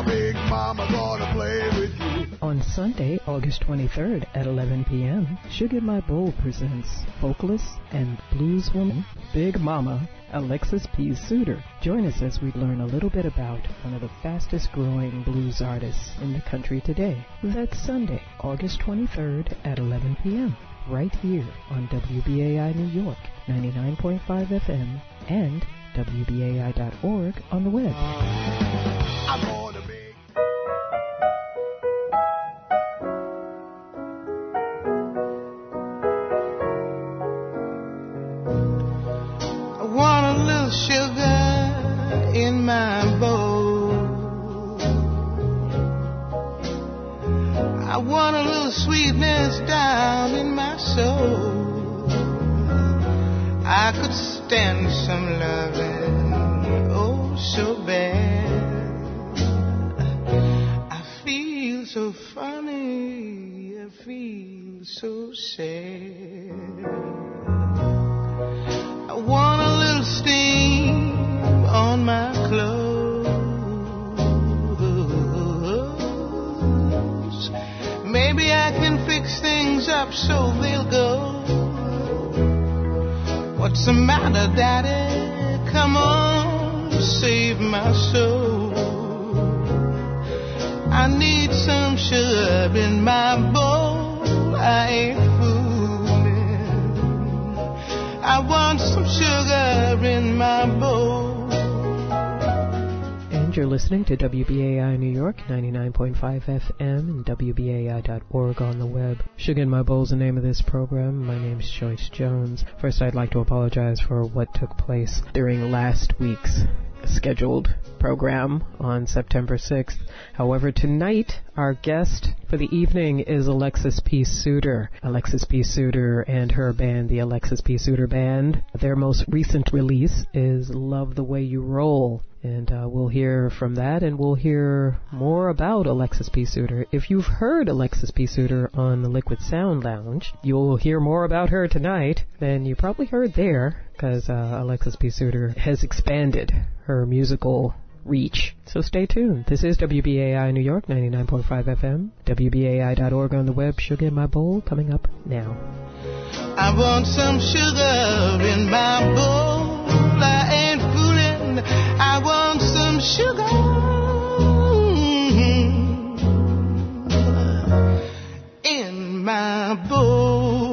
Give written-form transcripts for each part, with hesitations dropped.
big mama gonna play with you. On Sunday, August 23rd at 11 p.m., Sugar My Bowl presents vocalist and blueswoman Big Mama Alexis P. Suter. Join us as we learn a little bit about one of the fastest growing blues artists in the country today. That's Sunday, August 23rd at 11 p.m. right here on WBAI New York, 99.5 FM and WBAI.org on the web. I'm gonna be. I want a little sugar in my bowl. I want a little sweetness down in my soul. I could stand some loving, oh so bad. I feel so funny, I feel so sad. I want a little steam on my clothes. Maybe I can fix things up so they'll go. What's the matter, Daddy? Come on, save my soul. I need some sugar in my bowl. I ain't fooling. I want some sugar in my bowl. And you're listening to WBAI New York, 99.5 FM and WBAI.org on the web. Sugar in My Bowl is the name of this program. My name's Joyce Jones. First, I'd like to apologize for what took place during last week's scheduled program on September 6th. However, tonight, our guest for the evening is Alexis P. Suter. Alexis P. Suter and her band, the Alexis P. Suter Band. Their most recent release is Love the Way You Roll. And we'll hear from that, and we'll hear more about Alexis P. Suter. If you've heard Alexis P. Suter on the Liquid Sound Lounge, you'll hear more about her tonight than you probably heard there, because Alexis P. Suter has expanded her musical reach. So stay tuned. This is WBAI New York, 99.5 FM, WBAI.org on the web. Sugar in My Bowl coming up now. I want some sugar in my bowl. I ain't fooling. I want some sugar in my bowl.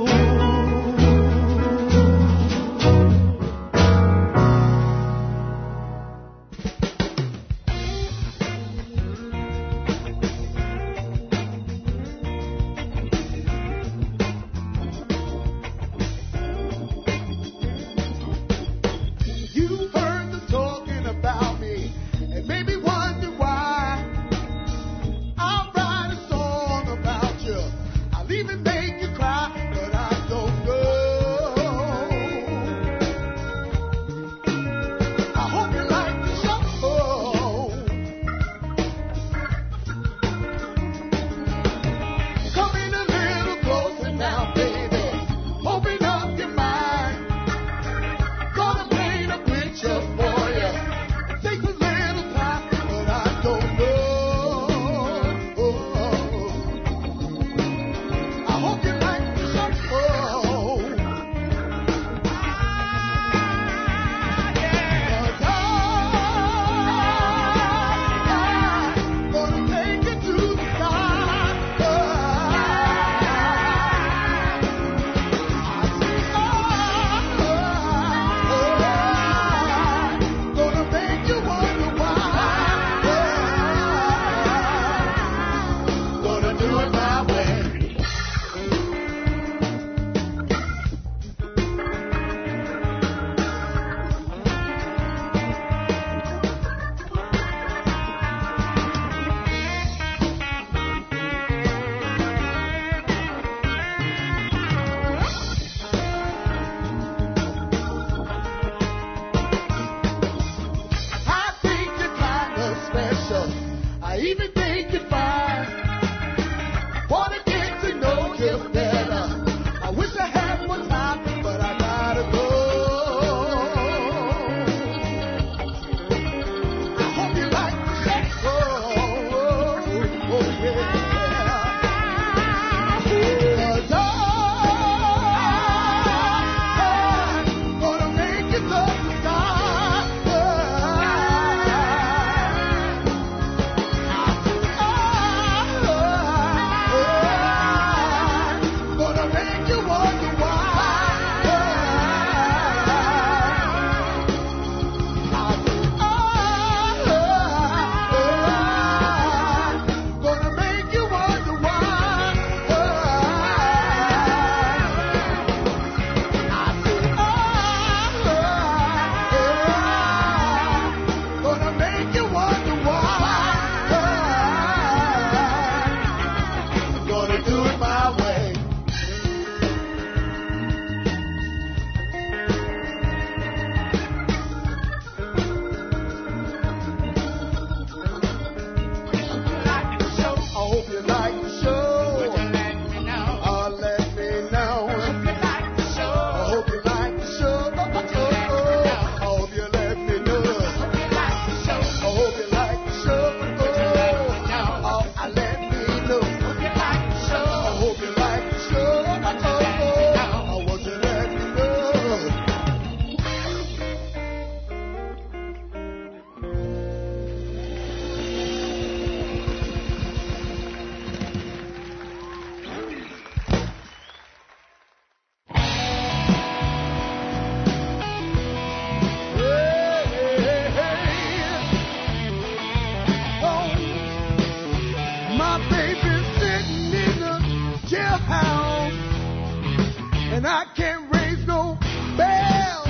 jailhouse, and I can't raise no bell.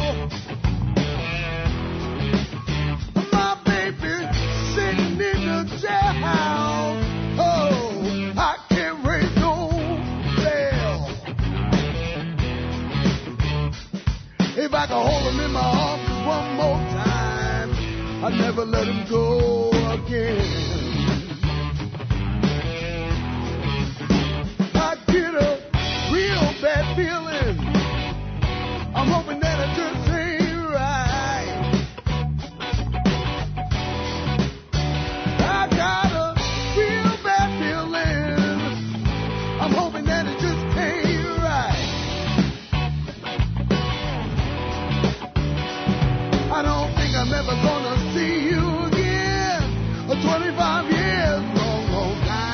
My baby sitting in the jailhouse. Oh, I can't raise no bell. If I could hold him in my arms one more time, I'd never let him go again. I get a real bad feeling. I'm hoping that I just ain't right. I got a real bad feeling. I'm hoping that it just ain't right. I don't think I'm ever gonna see you again. 25 years, long, long time.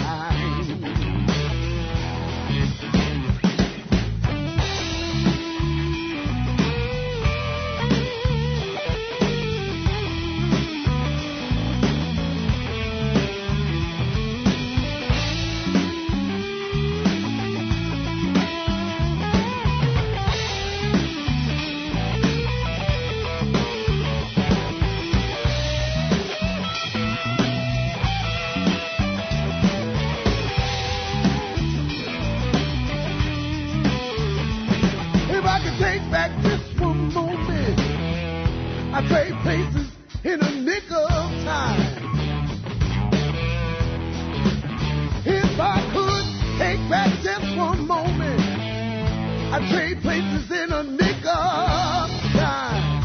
Take back this one moment. I trade places in a nick of time. If I could take back just one moment, I trade places in a nick of time.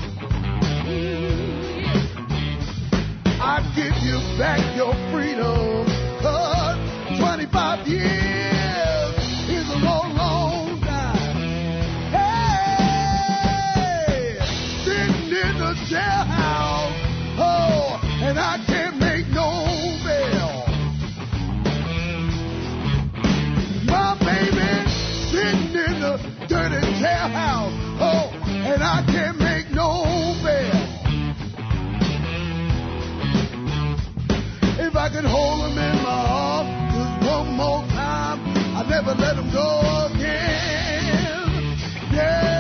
I'd give you back your freedom, 'cause 25 years is a long, long time. Jailhouse, oh, and I can't make no bail. My baby sitting in the dirty jailhouse, oh, and I can't make no bail. If I could hold him in my arms just one more time, I'd never let him go again. Yeah.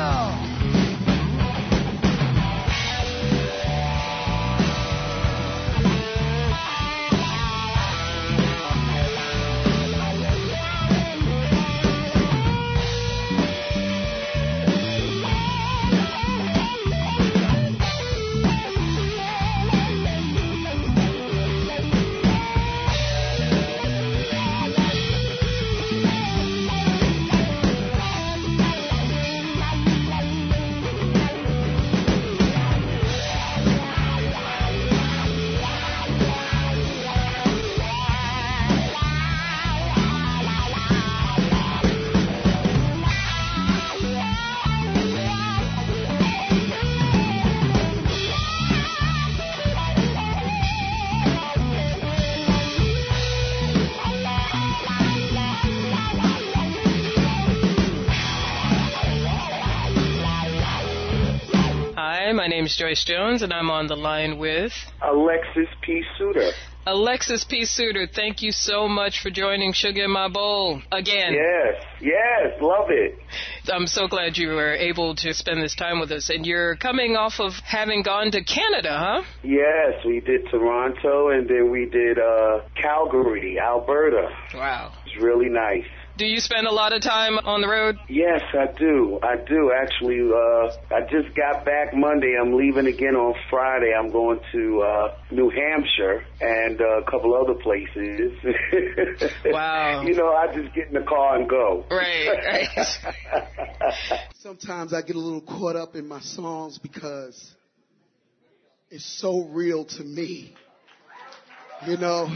My name's Joyce Jones, and I'm on the line with Alexis P. Suter. Alexis P. Suter, thank you so much for joining Sugar in My Bowl again. Yes, love it. I'm so glad you were able to spend this time with us. And you're coming off of having gone to Canada, huh? Yes, we did Toronto, and then we did Calgary, Alberta. Wow. It was really nice. Do you spend a lot of time on the road? Yes, I do. Actually, I just got back Monday. I'm leaving again on Friday. I'm going to New Hampshire and a couple other places. Wow. You know, I just get in the car and go. Right. Sometimes I get a little caught up in my songs because it's so real to me. You know?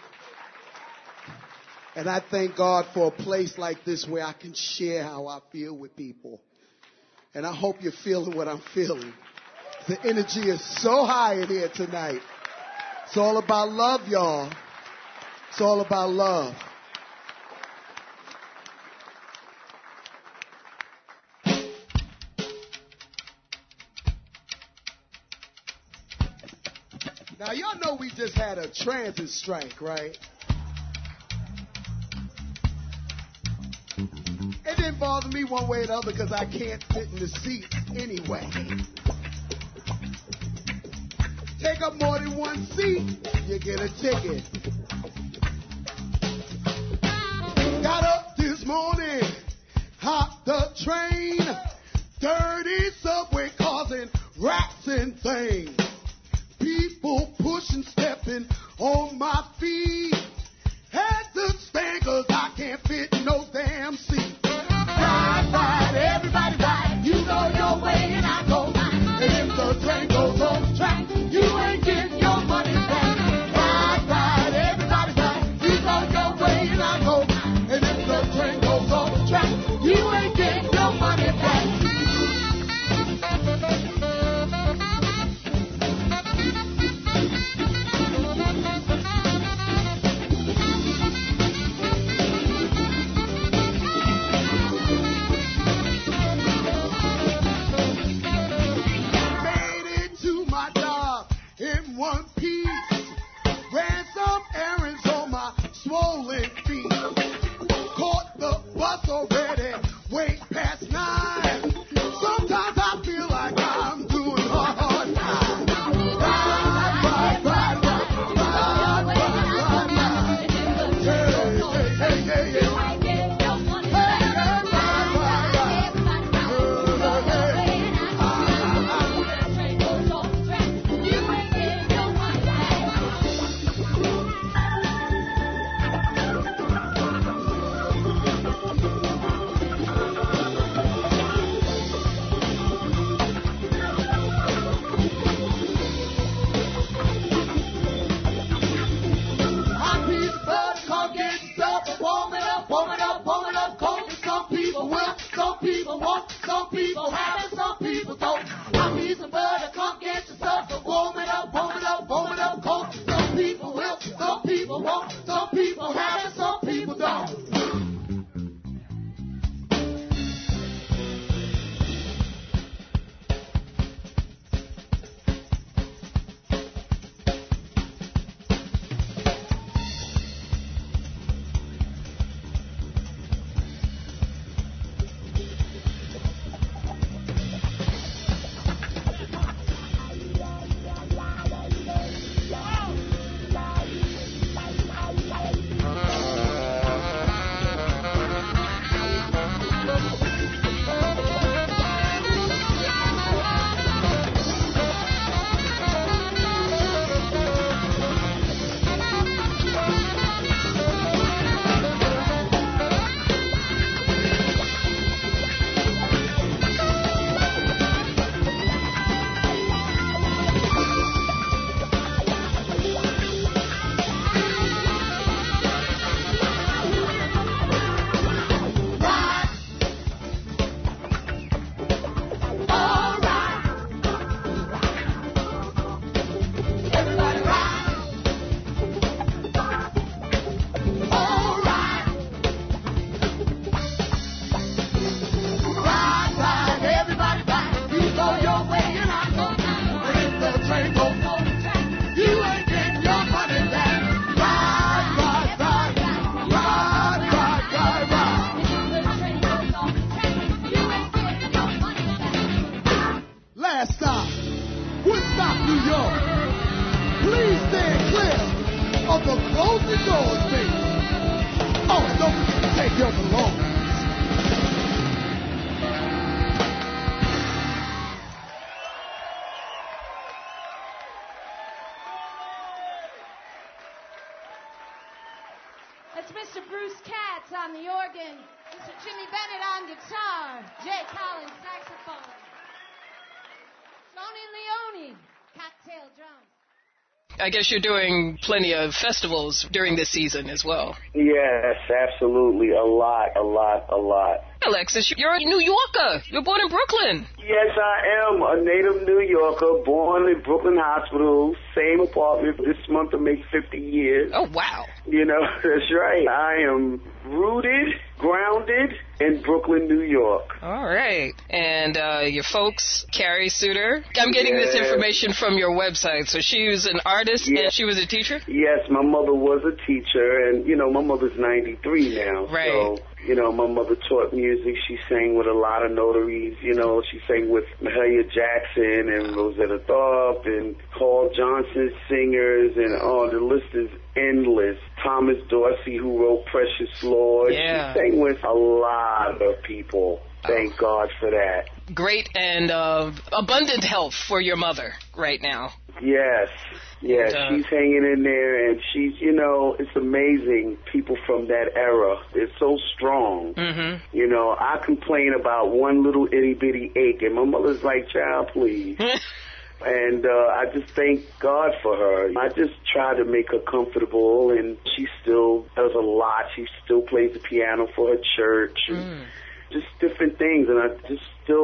And I thank God for a place like this where I can share how I feel with people. And I hope you're feeling what I'm feeling. The energy is so high in here tonight. It's all about love, y'all. It's all about love. Now, y'all know we just had a transit strike, right? It didn't bother me one way or the other because I can't fit in the seat anyway. Take up more than one seat, you get a ticket. Got up this morning, hopped the train, dirty subway causing rats and things. People pushing, stepping on my feet. Had to stand 'cause I can't fit in no damn seat. Ride, ride, everybody ride. You go your way and I go mine. And if the train goes on the track, you ain't getting your money back. Ride, ride, everybody ride. You go your way and I go mine. And if the train goes on the track, you ain't getting your money back. One piece, ran some errands on my swollen feet. Caught the bus already, way past 9. Sometimes I feel like I'm doing hard time. Ride, ride, ride, ride, ride, ride, ride, ride. Hey, hey, hey, hey, hey. Some people want, some people have it, some people don't. I need some butter, come get your stuff, so warm it up, warm it up, warm it up, cold. Some people will, some people won't, some people have it, some people don't. It's Mr. Bruce Katz on the organ, Mr. Jimmy Bennett on guitar, Jay Collins saxophone, Tony Leone, cocktail drums. I guess you're doing plenty of festivals during this season as well. Yes, absolutely. A lot. Alexis, you're a New Yorker. You're born in Brooklyn. Yes, I am a native New Yorker, born in Brooklyn Hospital, same apartment. This month will make 50 years. Oh, wow. You know, that's right. I am rooted, grounded in Brooklyn, New York. All right. And your folks, Carrie Suter. I'm getting this information from your website. So she was an artist and she was a teacher? Yes, my mother was a teacher. And, you know, my mother's 93 now. Right. So, You know, my mother taught music. She sang with a lot of notaries. You know, she sang with Mahalia Jackson and Rosetta Tharpe and Paul Johnson singers, and the list is endless. Thomas Dorsey, who wrote Precious Lord. Yeah. She sang with a lot of people. Thank God for that. Great and abundant health for your mother right now. Yes. Yeah, she's hanging in there, and she's, you know, it's amazing. People from that era, they're so strong. Mm-hmm. You know, I complain about one little itty-bitty ache, and my mother's like, child, please. And I just thank God for her. I just try to make her comfortable, and she still does a lot. She still plays the piano for her church. And just different things, and I just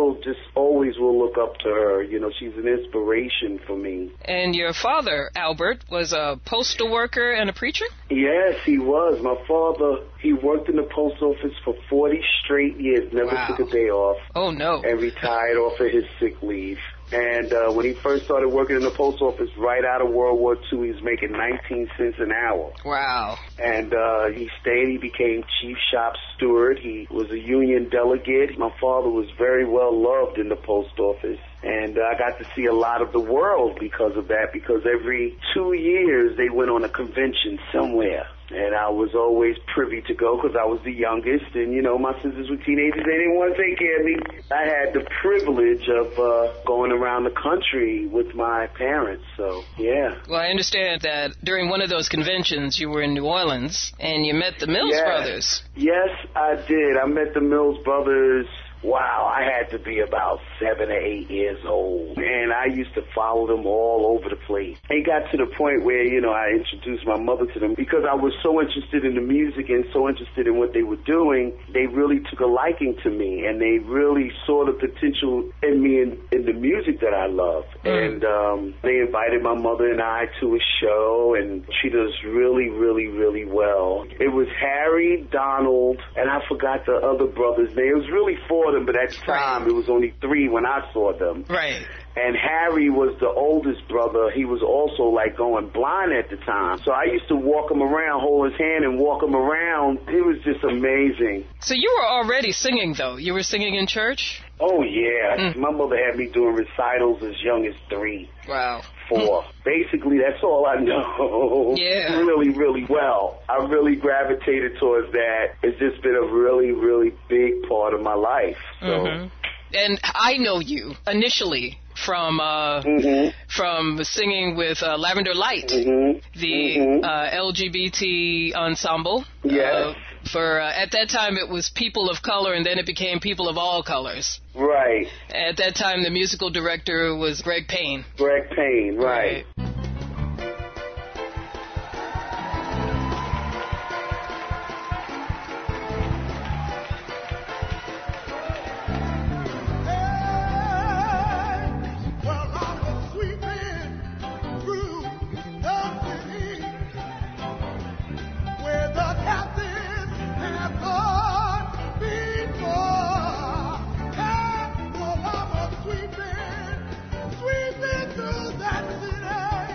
always will look up to her. You know, she's an inspiration for me. And your father, Albert, was a postal worker and a preacher? Yes, he was. My father, he worked in the post office for 40 straight years, never took a day off. Oh, no. And retired off of his sick leave. And when he first started working in the post office right out of World War II, he was making 19 cents an hour. Wow. And he stayed. He became chief shop steward. He was a union delegate. My father was very well loved in the post office. And I got to see a lot of the world because of that, because every 2 years they went on a convention somewhere. And I was always privy to go because I was the youngest. And, you know, my sisters were teenagers. They didn't want to take care of me. I had the privilege of going around the country with my parents. So, yeah. Well, I understand that during one of those conventions you were in New Orleans and you met the Mills Brothers. Yes, I did. I met the Mills Brothers. Wow, I had to be about 7 or 8 years old, and I used to follow them all over the place. It got to the point where, you know, I introduced my mother to them because I was so interested in the music and so interested in what they were doing. They really took a liking to me, and they really saw the potential in me in the music that I love. And they invited my mother and I to a show and treated us really, really, really well. It was Harry, Donald, and I forgot the other brother's name. It was really 4 of them, but at the time it was only 3 when I saw them. Right. And Harry was the oldest brother. He was also, like, going blind at the time. So I used to walk him around, hold his hand, and walk him around. It was just amazing. So you were already singing, though? You were singing in church? Oh, yeah. My mother had me doing recitals as young as 3. Wow. 4. Basically, that's all I know. Yeah. Really, really well. I really gravitated towards that. It's just been a really, really big part of my life. So. And I know you initially from singing with Lavender Light, the LGBT ensemble. Yes. For at that time it was people of color, and then it became people of all colors. Right. At that time the musical director was Greg Payne. Greg Payne, right. Sweeping through that city.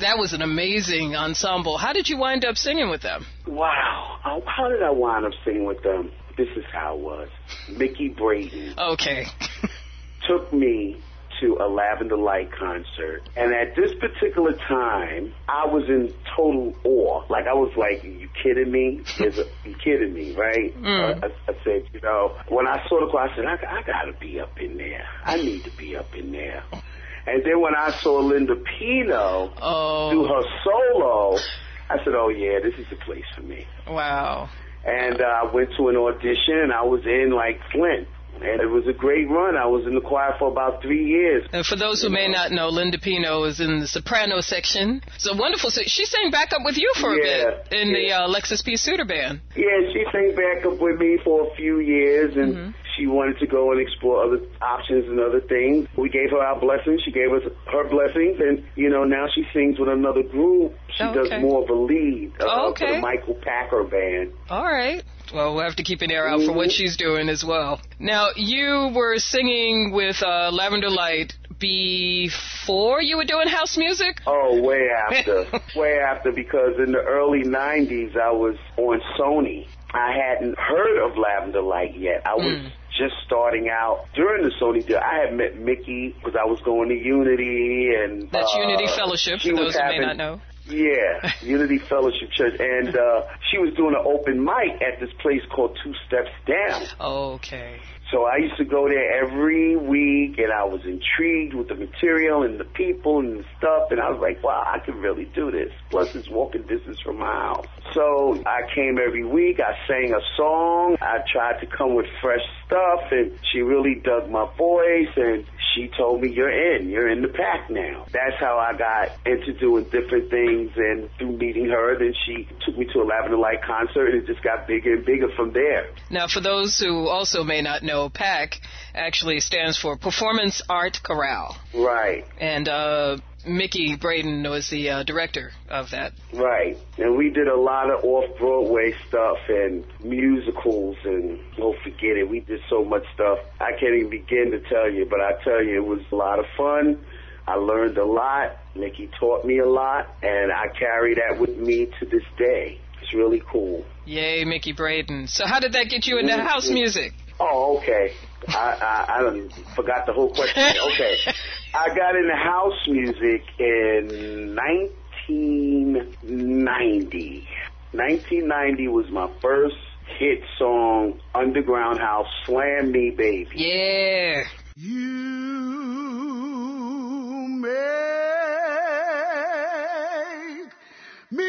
That was an amazing ensemble. How did you wind up singing with them? Wow. How did I wind up singing with them? This is how it was. Mickey Braden. Okay. Took me to a Lavender Light concert. And at this particular time, I was in total awe. Like, I was like, you kidding me? You kidding me, right? I said, you know, when I saw the choir, I said, I got to be up in there. I need to be up in there. And then when I saw Linda Pino do her solo, I said, oh, yeah, this is the place for me. Wow. And I went to an audition, and I was in like Flint. And it was a great run. I was in the choir for about 3 years. And for those who may not know, Linda Pino is in the soprano section. It's a wonderful. She sang backup with you for a bit in the Lexus P. Suter Band. Yeah, she sang backup with me for a few years, and she wanted to go and explore other options and other things. We gave her our blessings. She gave us her blessings, and, you know, now she sings with another group. She does more of a lead for the Michael Packer Band. All right. Well, we'll have to keep an ear out for what she's doing as well. Now, you were singing with Lavender Light before you were doing house music? Oh, way after. Way after, because in the early 90s, I was on Sony. I hadn't heard of Lavender Light yet. I was just starting out. During the Sony deal, I had met Mickey because I was going to Unity. And that's Unity Fellowship, for those who may not know. Yeah, Unity Fellowship Church. And she was doing an open mic at this place called Two Steps Down. Okay. So I used to go there every week, and I was intrigued with the material and the people and the stuff, and I was like, wow, I can really do this. Plus, it's walking distance from my house. So I came every week. I sang a song. I tried to come with fresh stuff, and she really dug my voice, and she told me, you're in the pack now. That's how I got into doing different things, and through meeting her, then she took me to a Lavender Light concert, and it just got bigger and bigger from there. Now, for those who also may not know, PAC actually stands for Performance Art Chorale. Right. And Mickey Braden was the director of that. Right. And we did a lot of off-Broadway stuff and musicals, and don't forget it, we did so much stuff. I can't even begin to tell you, but I tell you, it was a lot of fun. I learned a lot. Mickey taught me a lot, and I carry that with me to this day. It's really cool. Yay, Mickey Braden. So how did that get you into house music? Oh, okay. I forgot the whole question. Okay. I got into house music in 1990. 1990 was my first hit song, Underground House, Slam Me Baby. Yeah. You make me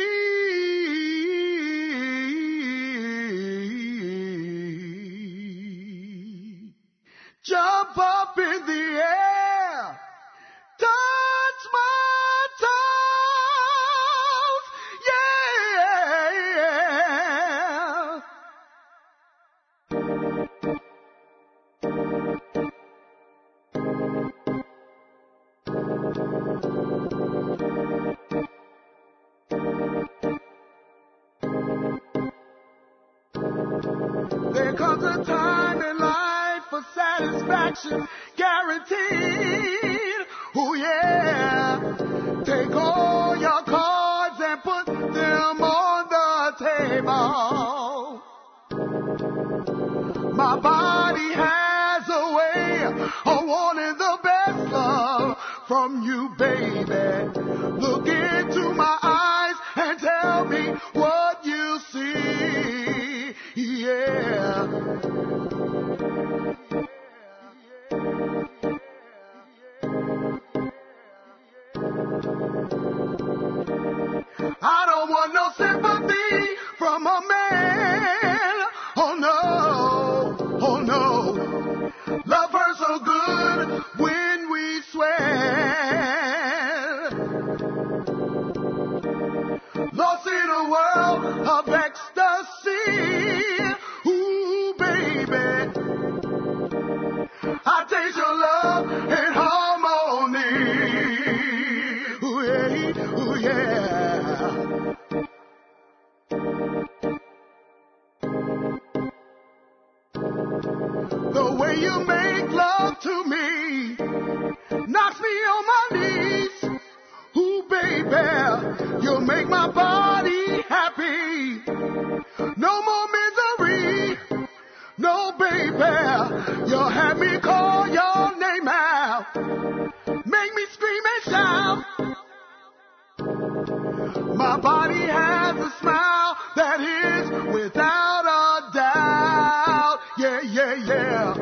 jump up in the air, touch my toes, There comes a time in life for satisfaction guaranteed. Oh yeah. Take all your cards and put them on the table. My body has a way of wanting the best love from you, baby. Look into my eyes and tell me what you see. Yeah. I don't want no sympathy from a man. Oh no, oh no. Love her so good when we swear. Lost in a world of ecstasy. Ooh, baby. I taste your love and harmony. Ooh, yeah, ooh, yeah. The way you make love to me knocks me on my knees. Ooh, baby. you'll make my body happy. No more misery. No, baby, you'll have me call your name out. Make me scream and shout. My body has a smile that is without a doubt. Yeah, yeah, yeah.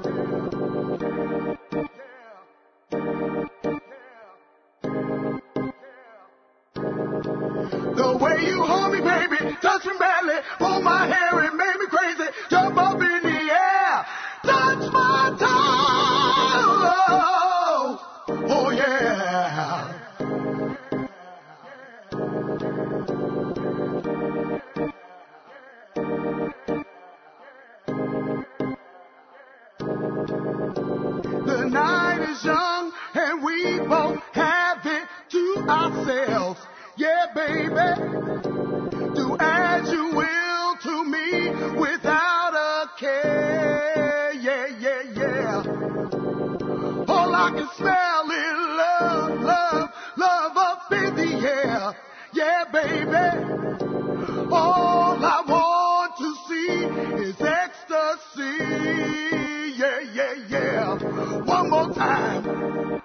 The way you hold me, baby, touch me badly, pull my hair and make me crazy, jump up in the air, touch my toe. Oh yeah. The night is young and we both have it to ourselves. Yeah, baby, do as you will to me without a care. Yeah, yeah, yeah. All I can smell is love, love, love up in the air. Yeah, baby, all I want to see is ecstasy. Yeah, yeah, yeah. One more time.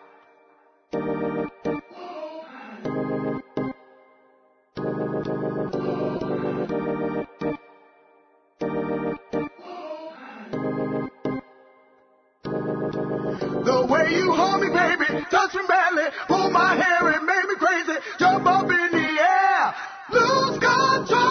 The way you hold me, baby, touch me badly, pull my hair and make me crazy, jump up in the air, lose control.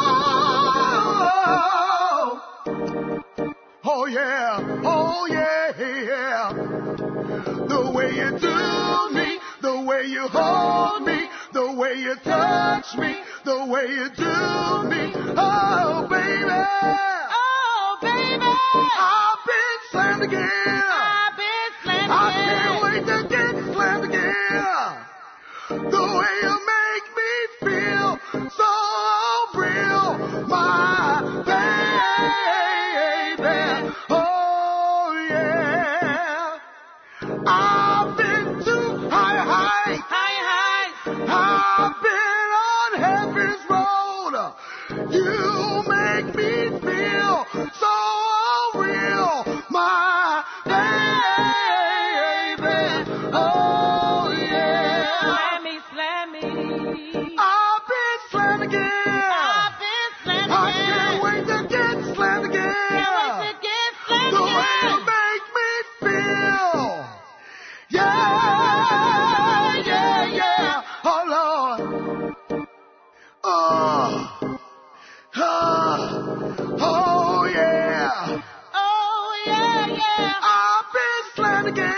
Oh yeah, oh yeah, yeah. The way you do me, the way you hold me, the way you touch me, the way you do me. Oh baby, oh baby, I've been slammed again. I can't wait to get slammed again. The way you make me feel so real, my baby. Oh yeah. I've been to high. I've been on heaven's road. You make me feel so real, my baby. Oh yeah. Slam me. I've been slammed again. I can't wait to get slammed again. The way you make me feel. Yeah, yeah, yeah. Oh Lord. Oh. Oh yeah. Oh yeah, yeah. I've been slammed again.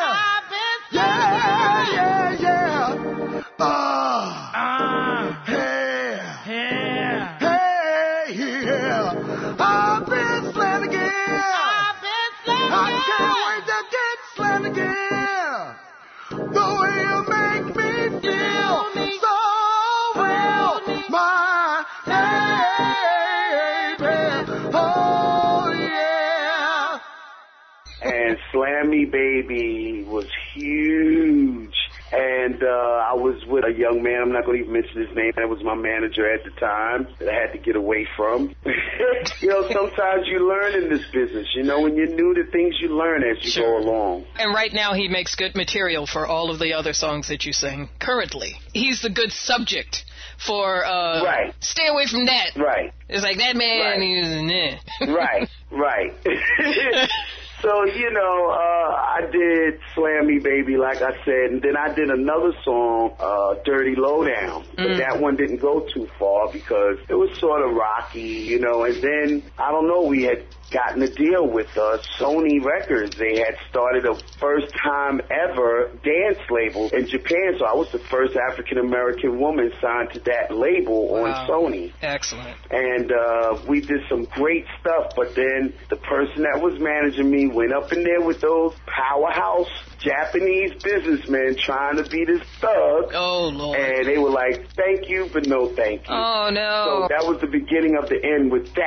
Slammy Baby was huge. And I was with a young man, I'm not going to even mention his name, that was my manager at the time, that I had to get away from. You know, sometimes you learn in this business, you know, when you're new to things, you learn as you go along. And right now he makes good material for all of the other songs that you sing currently. He's the good subject for Stay Away From That. Right. It's like that man is Right. So, you know, I did Slammy Baby, like I said, and then I did another song, Dirty Lowdown. But that one didn't go too far because it was sort of rocky, you know, and then, I don't know, we had gotten a deal with Sony Records. They had started a first-time ever dance label in Japan, so I was the first African-American woman signed to that label on Sony. Excellent. And we did some great stuff, but then the person that was managing me went up in there with those powerhouse Japanese businessmen trying to be this thug. Oh, Lord. And they were like, thank you, but no thank you. Oh, no. So that was the beginning of the end with that.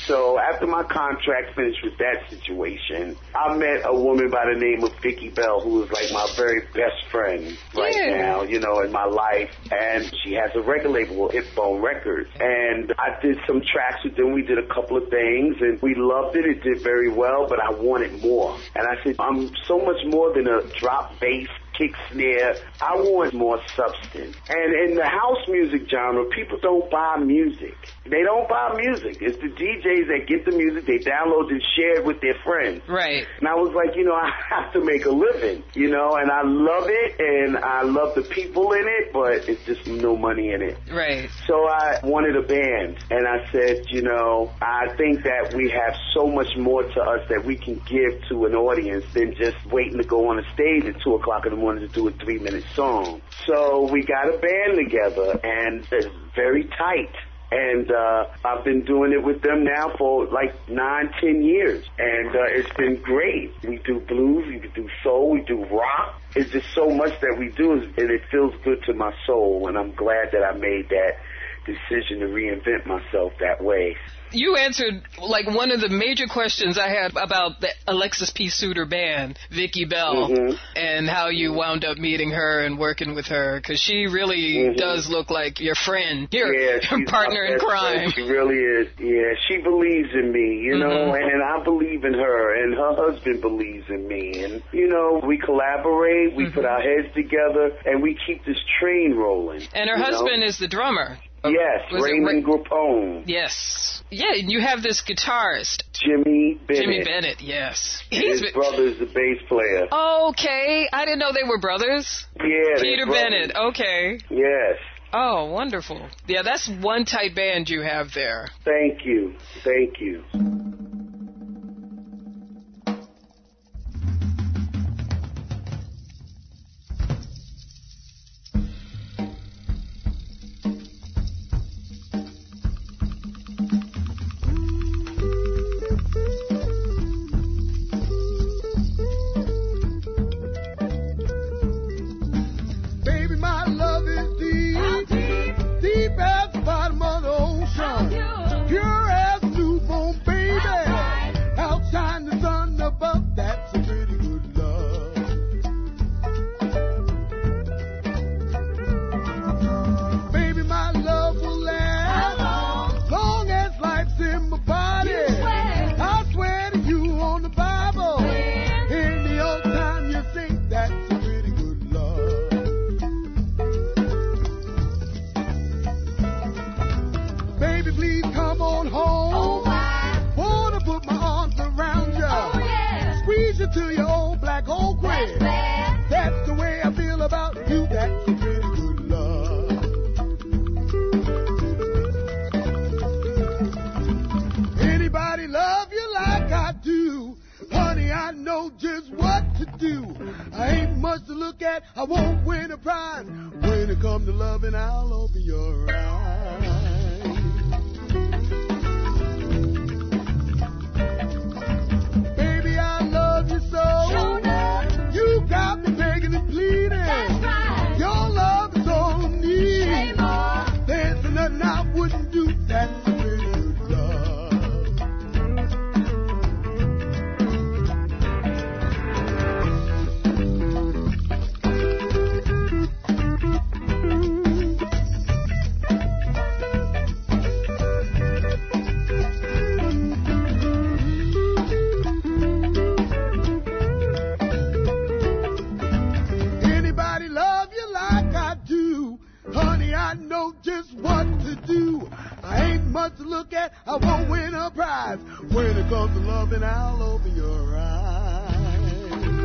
So after my contract finished with that situation, I met a woman by the name of Vicki Bell, who is like my very best friend right now, you know, in my life. And she has a record label, Hipbone Records. And I did some tracks with them. We did a couple of things, and we loved it. It did very well, but I wanted more. And I said, I'm so much more than a drop bass, kick snare. I want more substance. And in the house music genre, people don't buy music. They don't buy music. It's the DJs that get the music, they download and share it with their friends. Right. And I was like, you know, I have to make a living, you know, and I love it, and I love the people in it, but it's just no money in it. Right. So I wanted a band, and I said, you know, I think that we have so much more to us that we can give to an audience than just waiting to go on a stage at 2 o'clock in the morning to do a 3-minute song. So we got a band together, and it's very tight. And I've been doing it with them now for like 9-10 years. And it's been great. We do blues, we do soul, we do rock. It's just so much that we do, and it feels good to my soul. And I'm glad that I made that decision to reinvent myself that way. You answered like one of the major questions I had about the Alexis P. Suter band, Vicki Bell, and how you wound up meeting her and working with her, because she really does look like your friend, your partner in crime. She really is. Yeah, she believes in me, you know, and I believe in her, and her husband believes in me. And, you know, we collaborate, we put our heads together, and we keep this train rolling. And her husband is the drummer. Yes, Raymond Grappone. Yes. Yeah, you have this guitarist. Jimmy Bennett. Jimmy Bennett, yes. His brother's the bass player. Okay. I didn't know they were brothers. Yeah. Peter Bennett, okay. Yes. Oh, wonderful. Yeah, that's one tight band you have there. Thank you. Thank you. I won't win a prize. When it comes to loving, I'll open your eyes. Baby, I love you so. You got me begging and pleading. That's right. Your love is all I need. There's nothing I wouldn't do. That's a pretty good love. I know just what to do. I ain't much to look at. I won't win a prize. When it comes to loving, I'll open your eyes.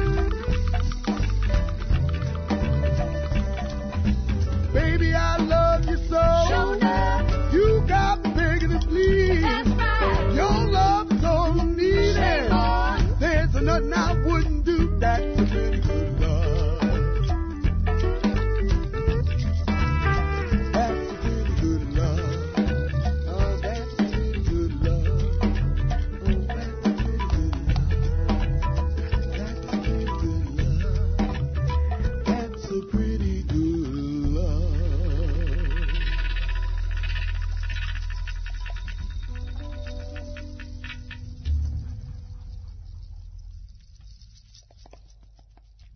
Baby, I love you so. You got me begging and pleading. That's right. Your love is all I need. There's nothing I wouldn't do. That's a pretty good love.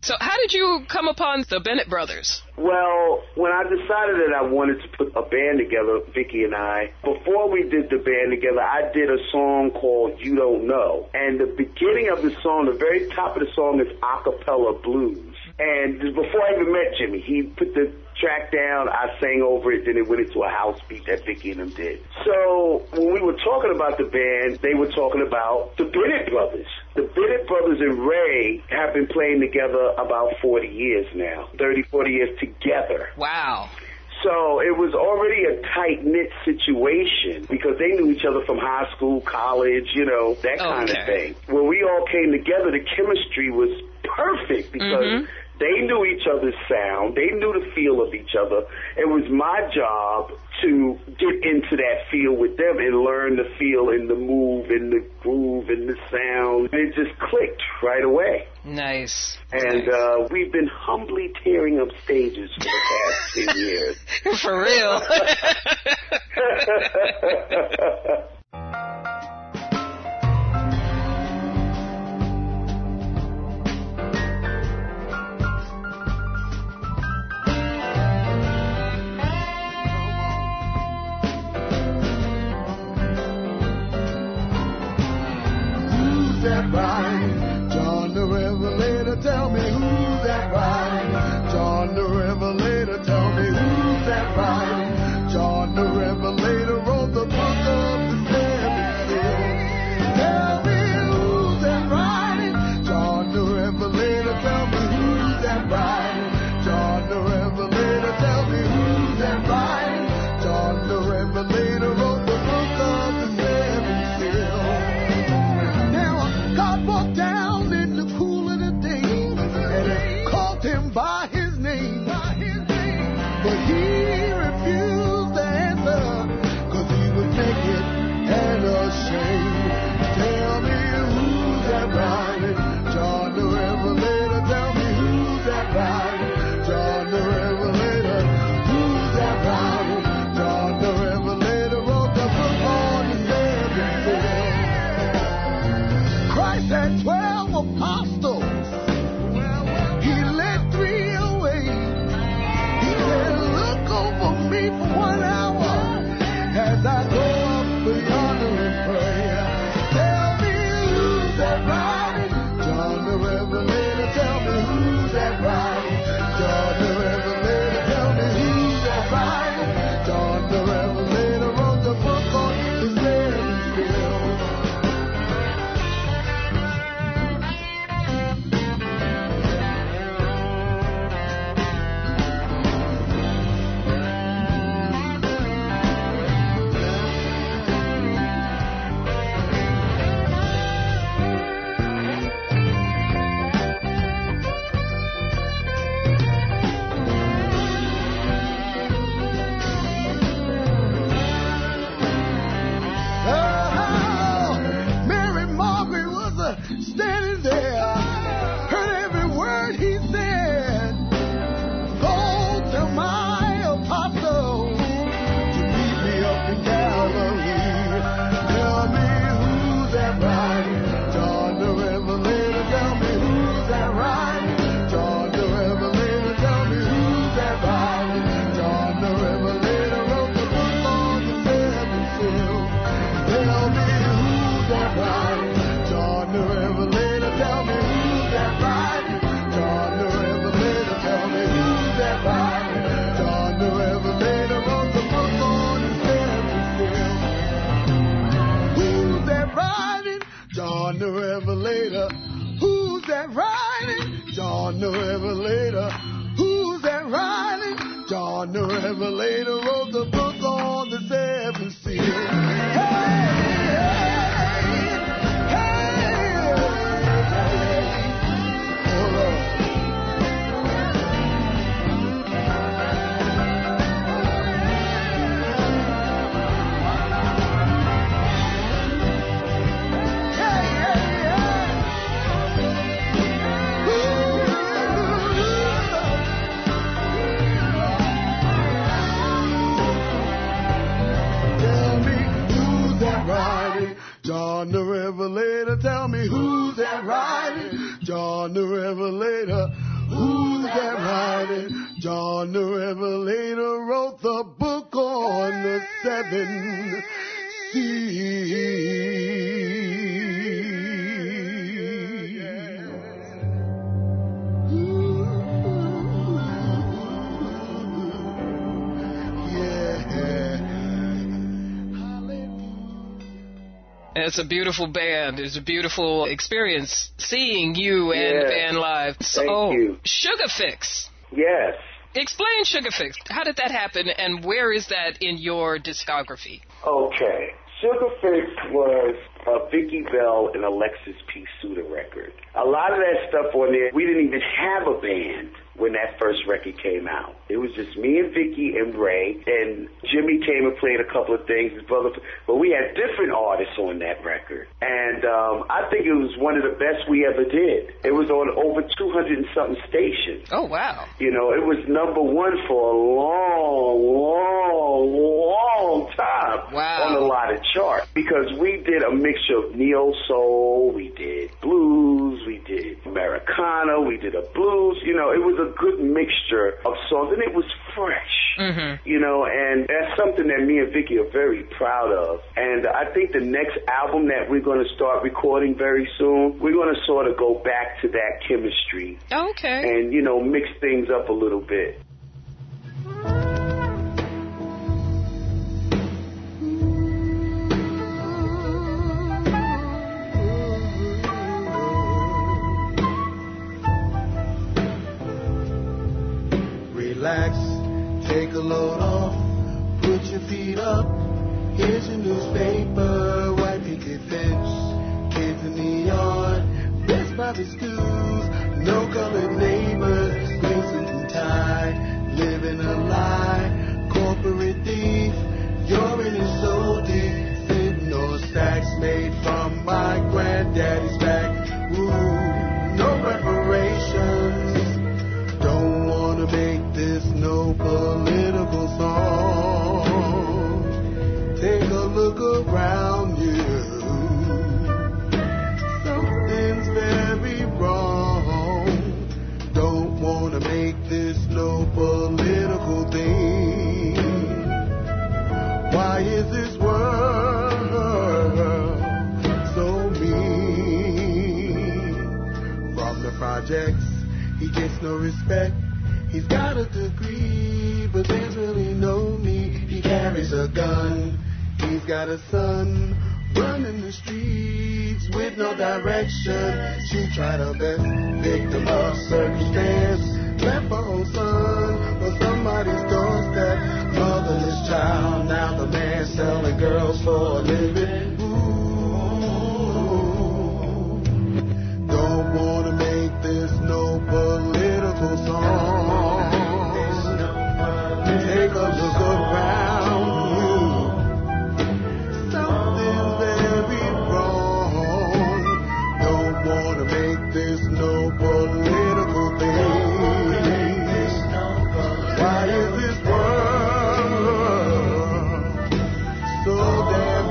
So how did you come upon the Bennett Brothers? Well, when I decided that I wanted to put a band together, Vicki and I, before we did the band together, I did a song called You Don't Know. And the beginning of the song, the very top of the song is a cappella blues. And before I even met Jimmy, he put the track down, I sang over it, then it went into a house beat that Vicki and them did. So when we were talking about the band, they were talking about the Bennett Brothers. The Bennett Brothers and Ray have been playing together about 40 years now, 30, 40 years together. Wow. So it was already a tight-knit situation because they knew each other from high school, college, you know, that kind of thing. When we all came together, the chemistry was perfect because they knew each other's sound. They knew the feel of each other. It was my job to get into that feel with them and learn the feel and the move and the groove and the sound. And it just clicked right away. Nice. And we've been humbly tearing up stages for the past 10 years. For real. John the Revelator, tell me who's that right? John the Revelator, tell me who's that right? John the Revelator wrote the book of the seven seals. Tell me who's that right? John the Revelator, tell me who's that right? John the Revelator, tell me who's that right? John the Revelator wrote the book of the seven seals. God walked down in the cool of the day and called him by his name. But he refused to answer because he was naked and ashamed. Tell me who's that right? John the Revelator, tell me who's that right? John the Revelator, who's that right? John the Revelator wrote the book on the seven seals. Christ had 12 apostles. He led 3 away. He said, look over me for 1 hour as I go up yonder and pray. Tell me who's that right? John the Revelator, tell me who's that right? John the Revelator, tell me who's that right? John the Revelator wrote the book on the seven seals. Standing there, heard every word he said. Go tell my apostle to meet me up in Galilee. Tell me who's that right? John the Revelator, tell me who's that right? John the Revelator, tell me who's that right? John the Revelator wrote the book on the seven seals. Tell me who's that right? John the Revelator, tell me who's that right? John the Revelator, tell me who's that right? John the Revelator wrote the book on the seven seals. Who's that writing? John the Revelator. Who's that writing? John the Revelator. Who's that writing? John the Revelator wrote the book on the seven seals. Hey! John the Revelator, tell me who's that riding? John the Revelator, Who's that writing? John the Revelator wrote the book on the 7 seas. It's a beautiful band. It's a beautiful experience seeing you and the band live. Thank you. Sugar Fix. Yes. Explain Sugar Fix. How did that happen, and where is that in your discography? Okay. Sugar Fix was a Vicki Bell and Alexis P. Suter record. A lot of that stuff on there, we didn't even have a band when that first record came out. It was just me and Vicki and Ray, and Jimmy came and played a couple of things, his brother, but we had different artists on that record. And I think it was one of the best we ever did. It was on over 200 and something stations. Oh, wow. You know, it was number one for a long time on a lot of charts, because we did a mixture of neo-soul, we did blues, we did Americana, we did a blues. You know, it was a good mixture of songs, and it was fresh. Mm-hmm. You know, and that's something that me and Vicki are very proud of. And I think the next album that we're going to start recording very soon, we're going to sort of go back to that chemistry. Okay. And, you know, mix things up a little bit. Relax, take a load off, put your feet up. Here's your newspaper, white picket fence, kids in the yard, best by the schools, no colored neighbors, green suit and tie, living a lie, corporate thief, you're in his soul deep, sitting on stacks made from my granddaddy's back. Ooh, no reparations. Don't wanna make this no political song. Take a look around you. Something's very wrong. Don't wanna make this no political thing. Why is this world so mean? From the projects, he gets no respect. He's got a degree, but there's really no need. He carries a gun. He's got a son running the streets with no direction. She tried her best, victim of circumstance. Left her own son on somebody's doorstep. Motherless child, now the man selling girls for a living. Ooh, don't wanna make this no political song. Take a look around you. Something's very wrong. Don't wanna make this no political thing. Why is this world so damn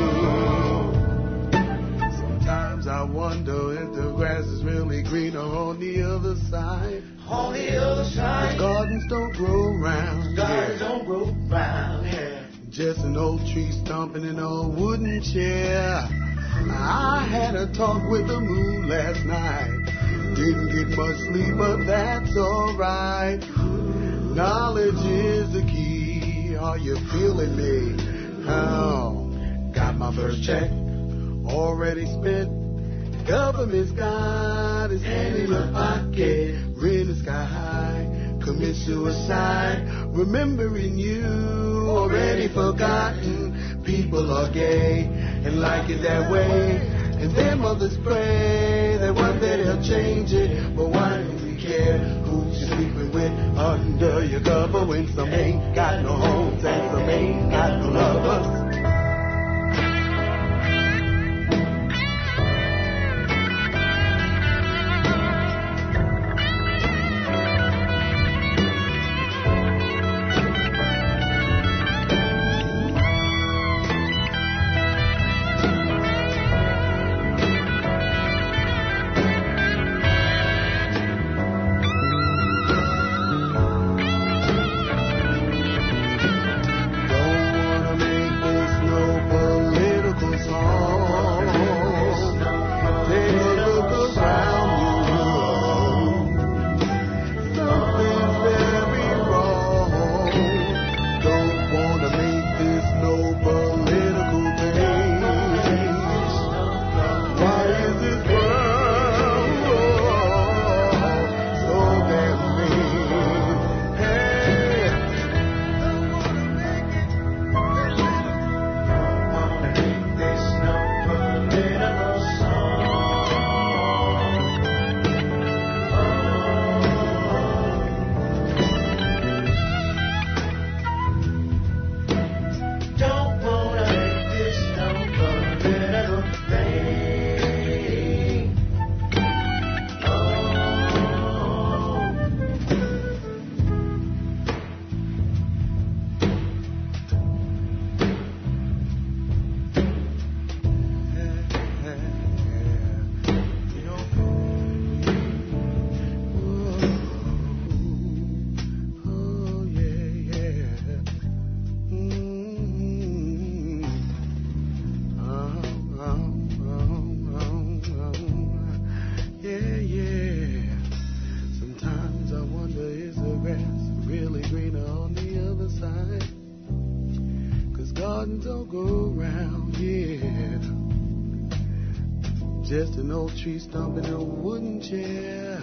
mean? Sometimes I wonder if the grass is really greener on the other side. On the other side. Gardens don't grow round. Gardens don't grow round, yeah. Just an old tree stomping in a wooden chair. I had a talk with the moon last night. Didn't get much sleep, but that's alright. Knowledge is the key. Are you feeling me? Oh, got my first check already spent. Government's got his hand in my pocket. Rent is sky high. Commit suicide. Remembering you, already forgotten. People are gay and like it that way. And their mothers pray that one day they'll change it. But why do we care who you're sleeping with under your cover when some ain't got no homes and some ain't got no lovers? Just an old tree stumping a wooden chair.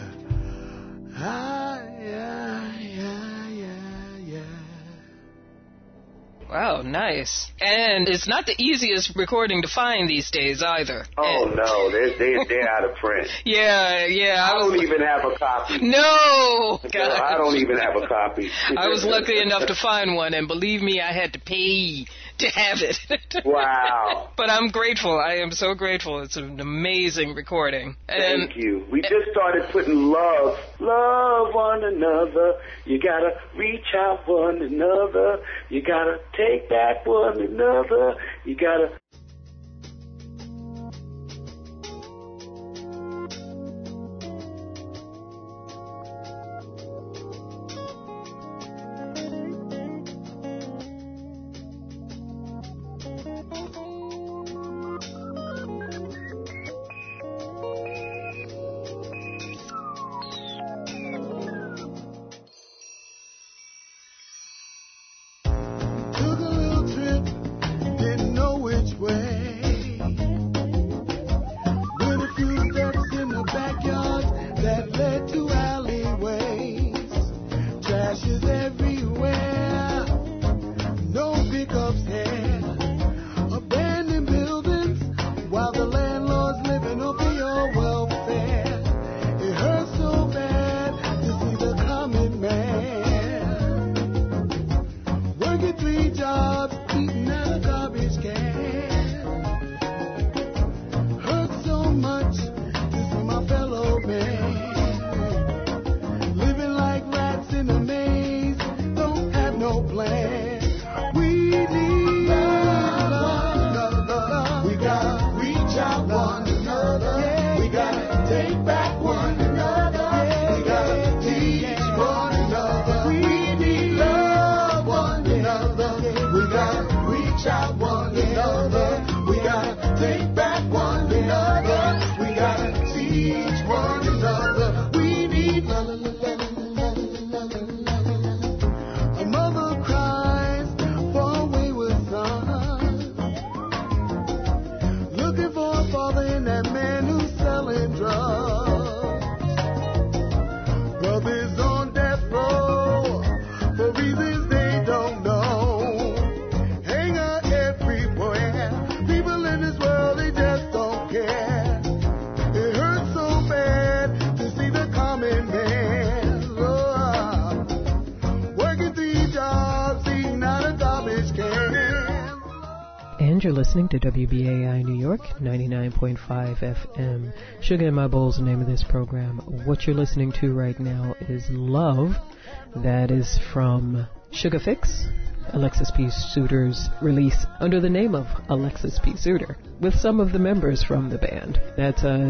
Wow, nice. And it's not the easiest recording to find these days either. Oh, no, they're out of print. Yeah. I don't even have a copy. No! God. I don't even have a copy. I was lucky enough to find one, and believe me, I had to pay to have it. Wow. But I'm grateful. I am so grateful. It's an amazing recording. Thank you. We just started putting love one another. You gotta reach out one another. You gotta take back one another. You gotta... You're listening to WBAI New York, 99.5 FM. Sugar in My Bowl is the name of this program. What you're listening to right now is Love. That is from Sugar Fix, Alexis P. Suter's release under the name of Alexis P. Suter, with some of the members from the band. That's a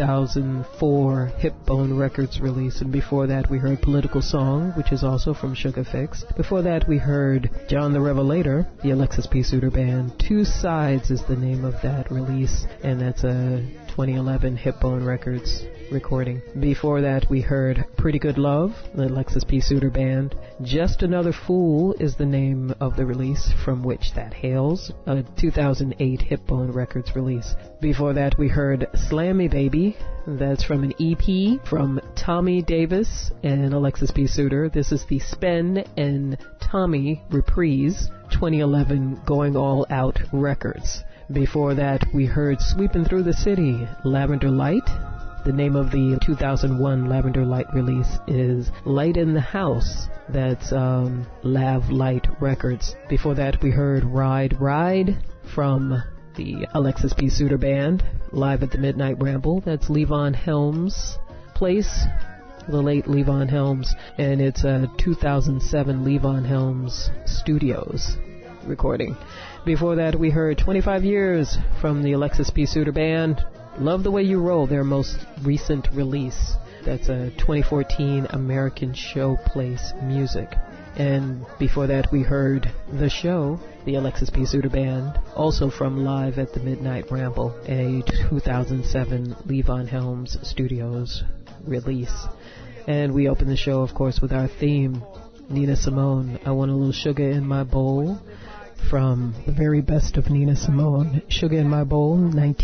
2004 Hip Bone Records release, and before that we heard Political Song, which is also from Sugar Fix. Before that we heard John the Revelator, the Alexis P. Suter Band. Two Sides is the name of that release, and that's a 2011 Hip Bone Records recording. Before that we heard Pretty Good Love, the Alexis P. Suter Band. Just Another Fool is the name of the release from which that hails, a 2008 Hip Bone Records release. Before that we heard Slammy Baby, that's from an EP from Tommy Davis and Alexis P. Suter. This is the Spen and Tommy Reprise 2011 Going All Out Records. Before that we heard Sweeping Through the City, Lavender Light. The name of the 2001 Lavender Light release is Light in the House. That's Lav Light Records. Before that we heard Ride Ride from the Alexis P. Suter Band, live at the Midnight Ramble. That's Levon Helms' place, the late Levon Helms, and it's a 2007 Levon Helms Studios recording. Before that, we heard 25 Years from the Alexis P. Suter Band, Love the Way You Roll, their most recent release. That's a 2014 American Showplace music. And before that, we heard The Show, the Alexis P. Suter Band, also from Live at the Midnight Ramble, a 2007 Levon Helms Studios release. And we open the show, of course, with our theme, Nina Simone, I Want a Little Sugar in My Bowl, from the very best of Nina Simone, Sugar in My Bowl,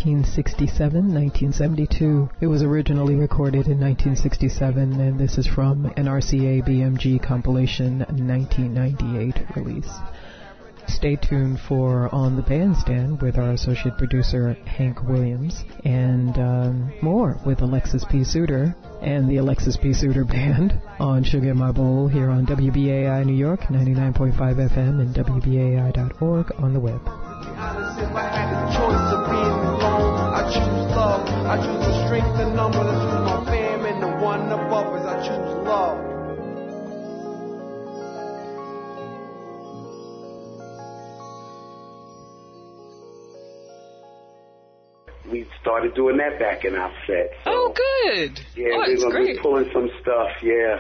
1967-1972. It was originally recorded in 1967, and this is from an RCA BMG compilation 1998 release. Stay tuned for On the Bandstand with our associate producer Hank Williams, and more with Alexis P. Suter and the Alexis P. Suter Band on Sugar in My Bowl here on WBAI New York, 99.5 FM and WBAI.org on the web. I choose love. I choose the strength and number. I choose my fam and the one above us. I choose love. We started doing that back in our set. So, oh, good. Yeah, we're going to be pulling some stuff, yeah.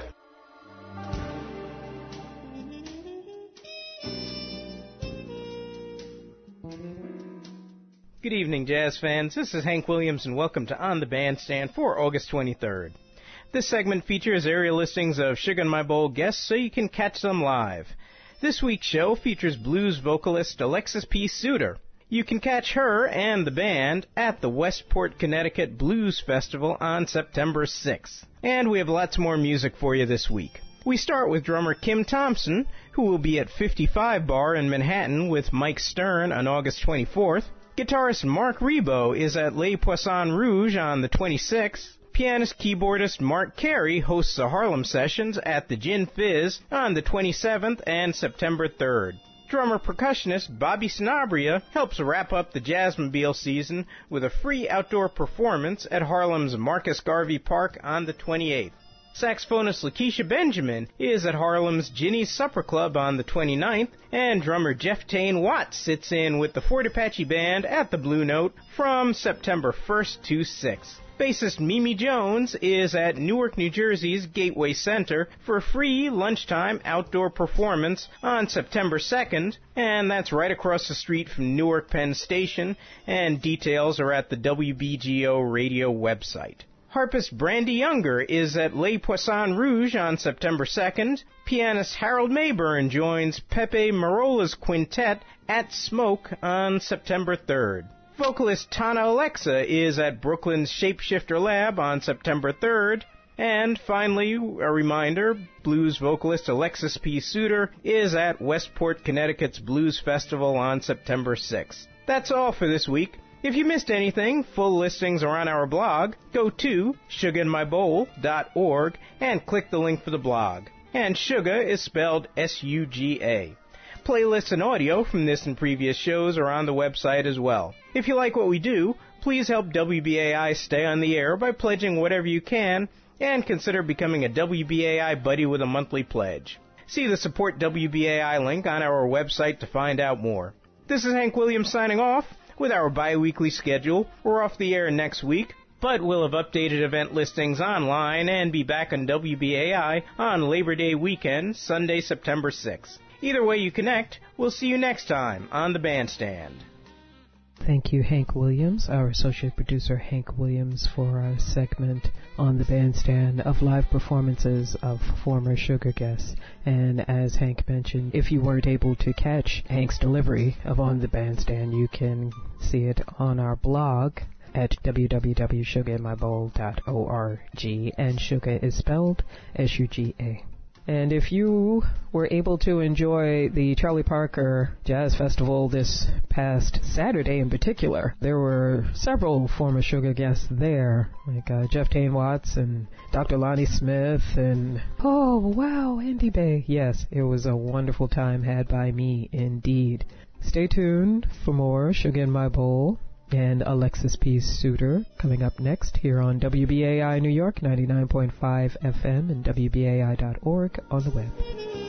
Good evening, jazz fans. This is Hank Williams, and welcome to On the Bandstand for August 23rd. This segment features area listings of Sugar in My Bowl guests so you can catch them live. This week's show features blues vocalist Alexis P. Suter. You can catch her and the band at the Westport, Connecticut Blues Festival on September 6th. And we have lots more music for you this week. We start with drummer Kim Thompson, who will be at 55 Bar in Manhattan with Mike Stern on August 24th. Guitarist Mark Rebo is at Les Poissons Rouges on the 26th. Pianist-keyboardist Mark Carey hosts the Harlem Sessions at the Gin Fizz on the 27th and September 3rd. Drummer-percussionist Bobby Sanabria helps wrap up the Jazzmobile season with a free outdoor performance at Harlem's Marcus Garvey Park on the 28th. Saxophonist Lakeisha Benjamin is at Harlem's Ginny's Supper Club on the 29th, and drummer Jeff Tane Watts sits in with the Fort Apache Band at the Blue Note from September 1st to 6th. Bassist Mimi Jones is at Newark, New Jersey's Gateway Center for a free lunchtime outdoor performance on September 2nd, and that's right across the street from Newark Penn Station, and details are at the WBGO radio website. Harpist Brandy Younger is at Les Poissons Rouges on September 2nd. Pianist Harold Mayburn joins Pepe Marola's quintet at Smoke on September 3rd. Vocalist Tana Alexa is at Brooklyn's Shapeshifter Lab on September 3rd. And finally, a reminder, blues vocalist Alexis P. Suter is at Westport, Connecticut's Blues Festival on September 6th. That's all for this week. If you missed anything, full listings are on our blog. Go to sugarinmybowl.org and click the link for the blog. And Sugar is spelled S-U-G-A. Playlists and audio from this and previous shows are on the website as well. If you like what we do, please help WBAI stay on the air by pledging whatever you can, and consider becoming a WBAI buddy with a monthly pledge. See the Support WBAI link on our website to find out more. This is Hank Williams signing off with our bi-weekly schedule. We're off the air next week, but we'll have updated event listings online and be back on WBAI on Labor Day weekend, Sunday, September 6th. Either way you connect, we'll see you next time on the Bandstand. Thank you, Hank Williams, our associate producer Hank Williams, for our segment on the Bandstand of live performances of former Sugar guests. And as Hank mentioned, if you weren't able to catch Hank's delivery of On the Bandstand, you can see it on our blog at www.sugarinmybowl.org, and Sugar is spelled S-U-G-A. And if you were able to enjoy the Charlie Parker Jazz Festival this past Saturday in particular, there were several former Sugar guests there, like Jeff Tane Watts and Dr. Lonnie Smith and, oh, wow, Andy Bay. Yes, it was a wonderful time had by me indeed. Stay tuned for more Sugar in My Bowl and Alexis P. Suter coming up next here on WBAI New York 99.5 FM and WBAI.org on the web.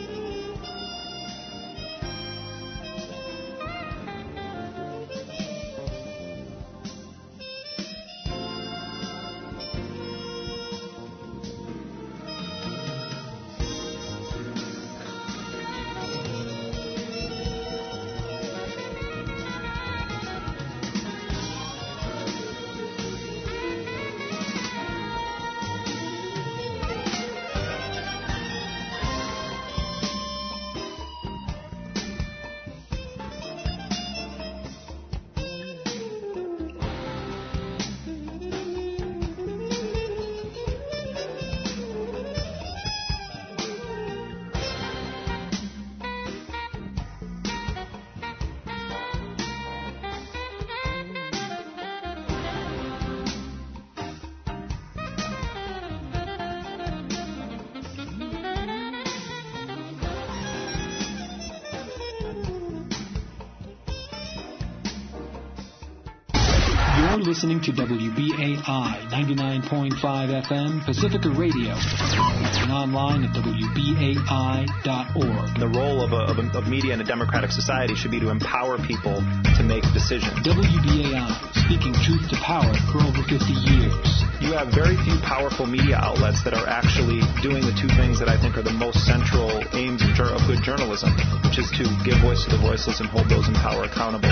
You're listening to WBAI 99.5 FM Pacifica Radio and online at WBAI.org. The role of media in a democratic society should be to empower people to make decisions. WBAI, speaking truth to power for over 50 years. You have very few powerful media outlets that are actually doing the two things that I think are the most central aims of good journalism, which is to give voice to the voiceless and hold those in power accountable.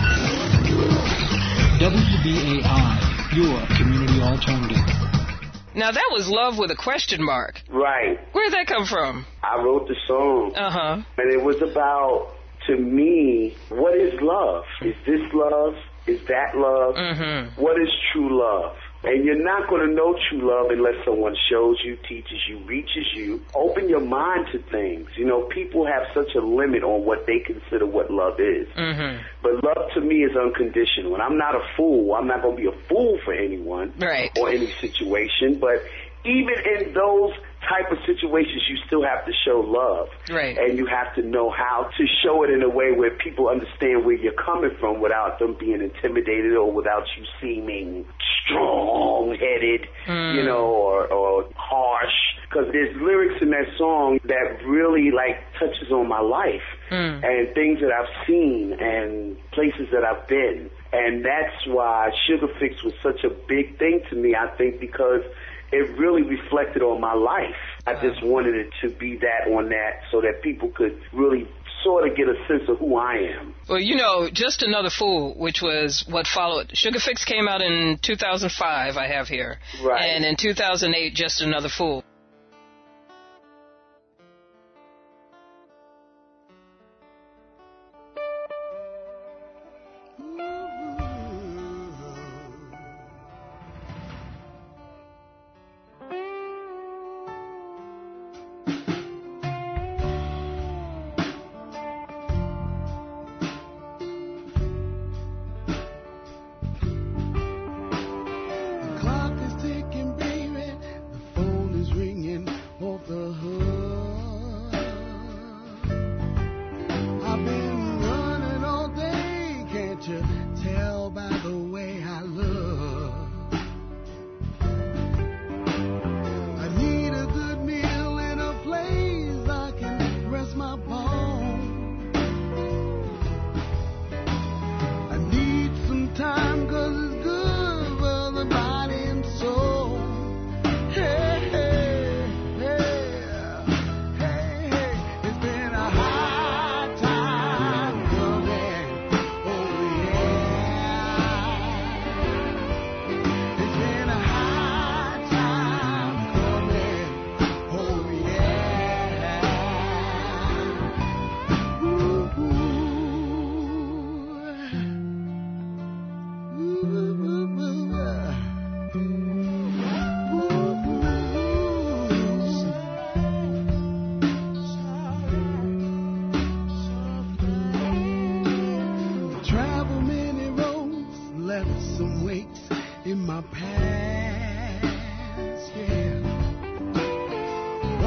WBAI, your community alternative. Now that was Love with a question mark. Right. Where'd that come from? I wrote the song. Uh-huh. And it was about, to me, what is love? Is this love? Is that love? Mm-hmm. What is true love? And you're not going to know true love unless someone shows you, teaches you, reaches you. Open your mind to things. You know, people have such a limit on what they consider what love is. Mm-hmm. But love to me is unconditional. And I'm not a fool. I'm not going to be a fool for anyone or any situation. But even in those type of situations, you still have to show love. Right. And you have to know how to show it in a way where people understand where you're coming from without them being intimidated or without you seeming strong-headed, you know, or harsh. Because there's lyrics in that song that really, like, touches on my life and things that I've seen and places that I've been. And that's why Sugar Fix was such a big thing to me, I think, because it really reflected on my life. I just wanted it to be that on that so that people could really sort of get a sense of who I am. Well, you know, Just Another Fool, which was what followed. Sugar Fix came out in 2005, I have here. Right. And in 2008, Just Another Fool.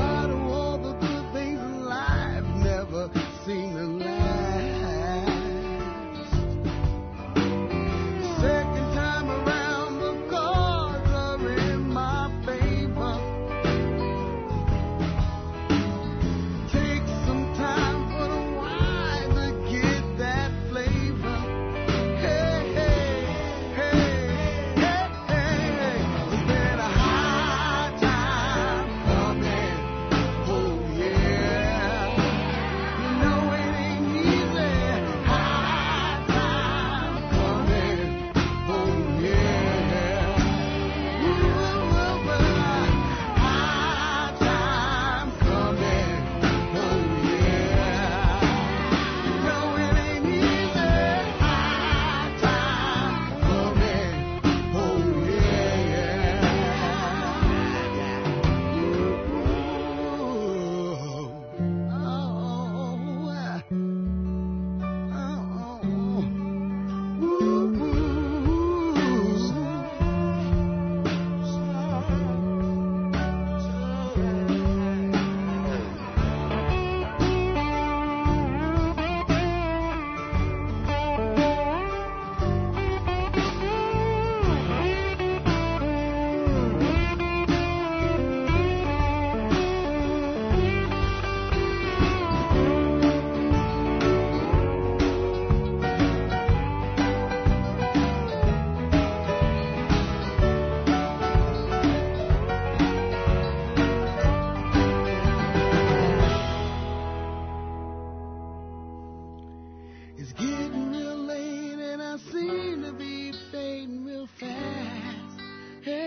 Why do all the good things in life never seem to last?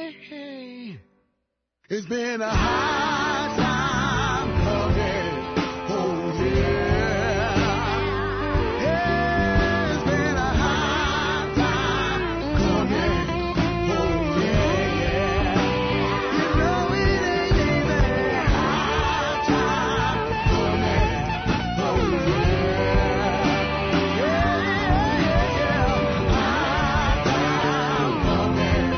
It's been a hard time coming. Oh, yeah. Yeah, it's been a hard time coming. Oh, yeah, yeah. You know it ain't easy. Hard time coming. Oh, yeah. Yeah, yeah, yeah. Hard time coming.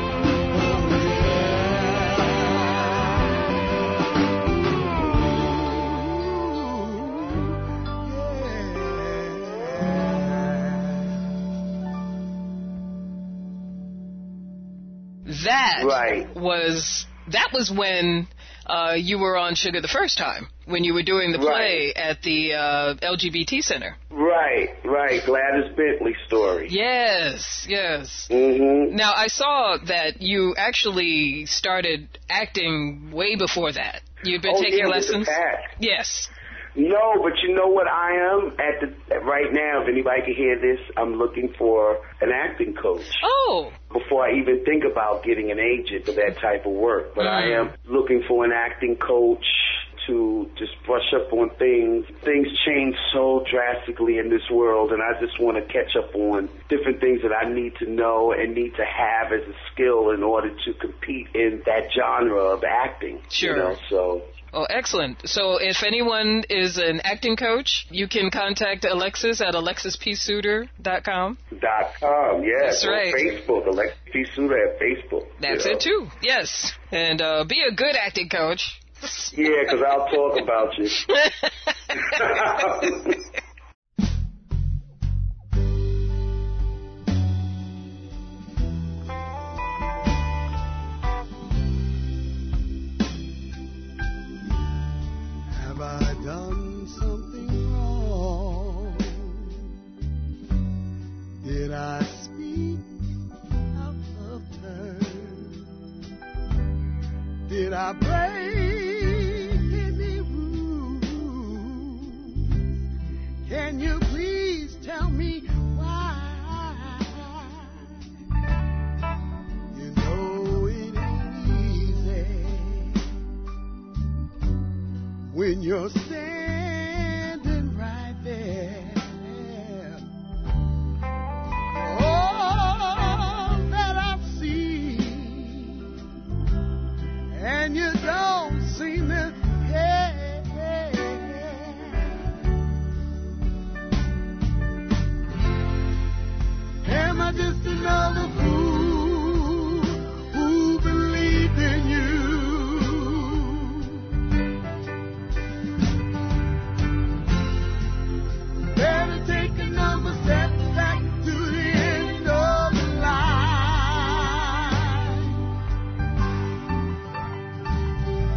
That was when you were on Sugar the first time, when you were doing the play at the LGBT Center. Right. Gladys Bentley story. Yes. Mm-hmm. Now, I saw that you actually started acting way before that. You'd been taking lessons? Yes. No, but you know what I am right now, if anybody can hear this, I'm looking for an acting coach. Oh. Before I even think about getting an agent for that type of work. But I am looking for an acting coach to just brush up on things. Things change so drastically in this world, and I just want to catch up on different things that I need to know and need to have as a skill in order to compete in that genre of acting. Sure. You know, so... Oh, excellent. So if anyone is an acting coach, you can contact Alexis at alexispsuter.com. .com, yes. That's right. On Facebook, Alexis P. Suter at Facebook. That's it, too. Yes. And be a good acting coach. Yeah, because I'll talk about you. Have I done something wrong? Did I speak out of turn? Did I break any rules? Can you please tell me why? You know it ain't easy when you're standing right there. All that I've seen, and you don't seem to care. Am I just another fool who believed in you? Better take another step back to the end of the line.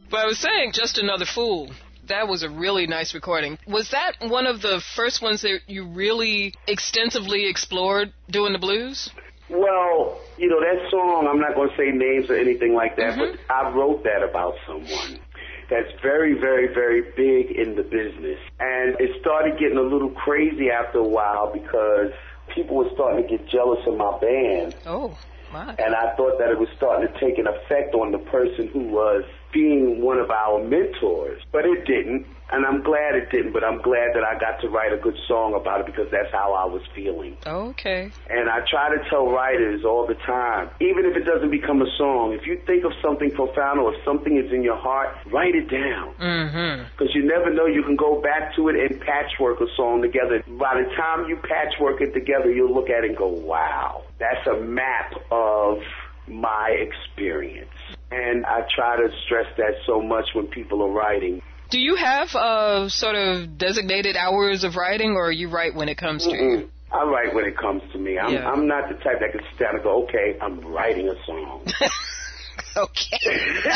But I was saying, Just Another Fool. That was a really nice recording. Was that one of the first ones that you really extensively explored doing the blues? Well, that song, I'm not going to say names or anything like that, but I wrote that about someone that's very, very, very big in the business. And it started getting a little crazy after a while because people were starting to get jealous of my band. Oh, my. And I thought that it was starting to take an effect on the person who was being one of our mentors. But it didn't. And I'm glad it didn't, but I'm glad that I got to write a good song about it because that's how I was feeling. Okay. And I try to tell writers all the time, even if it doesn't become a song, if you think of something profound or if something is in your heart, write it down. Because you never know, you can go back to it and patchwork a song together. By the time you patchwork it together, you'll look at it and go, wow, that's a map of my experience. And I try to stress that so much when people are writing. Do you have sort of designated hours of writing, or you write when it comes to you? I write when it comes to me. I'm not the type that can sit down and go, okay, I'm writing a song. Okay.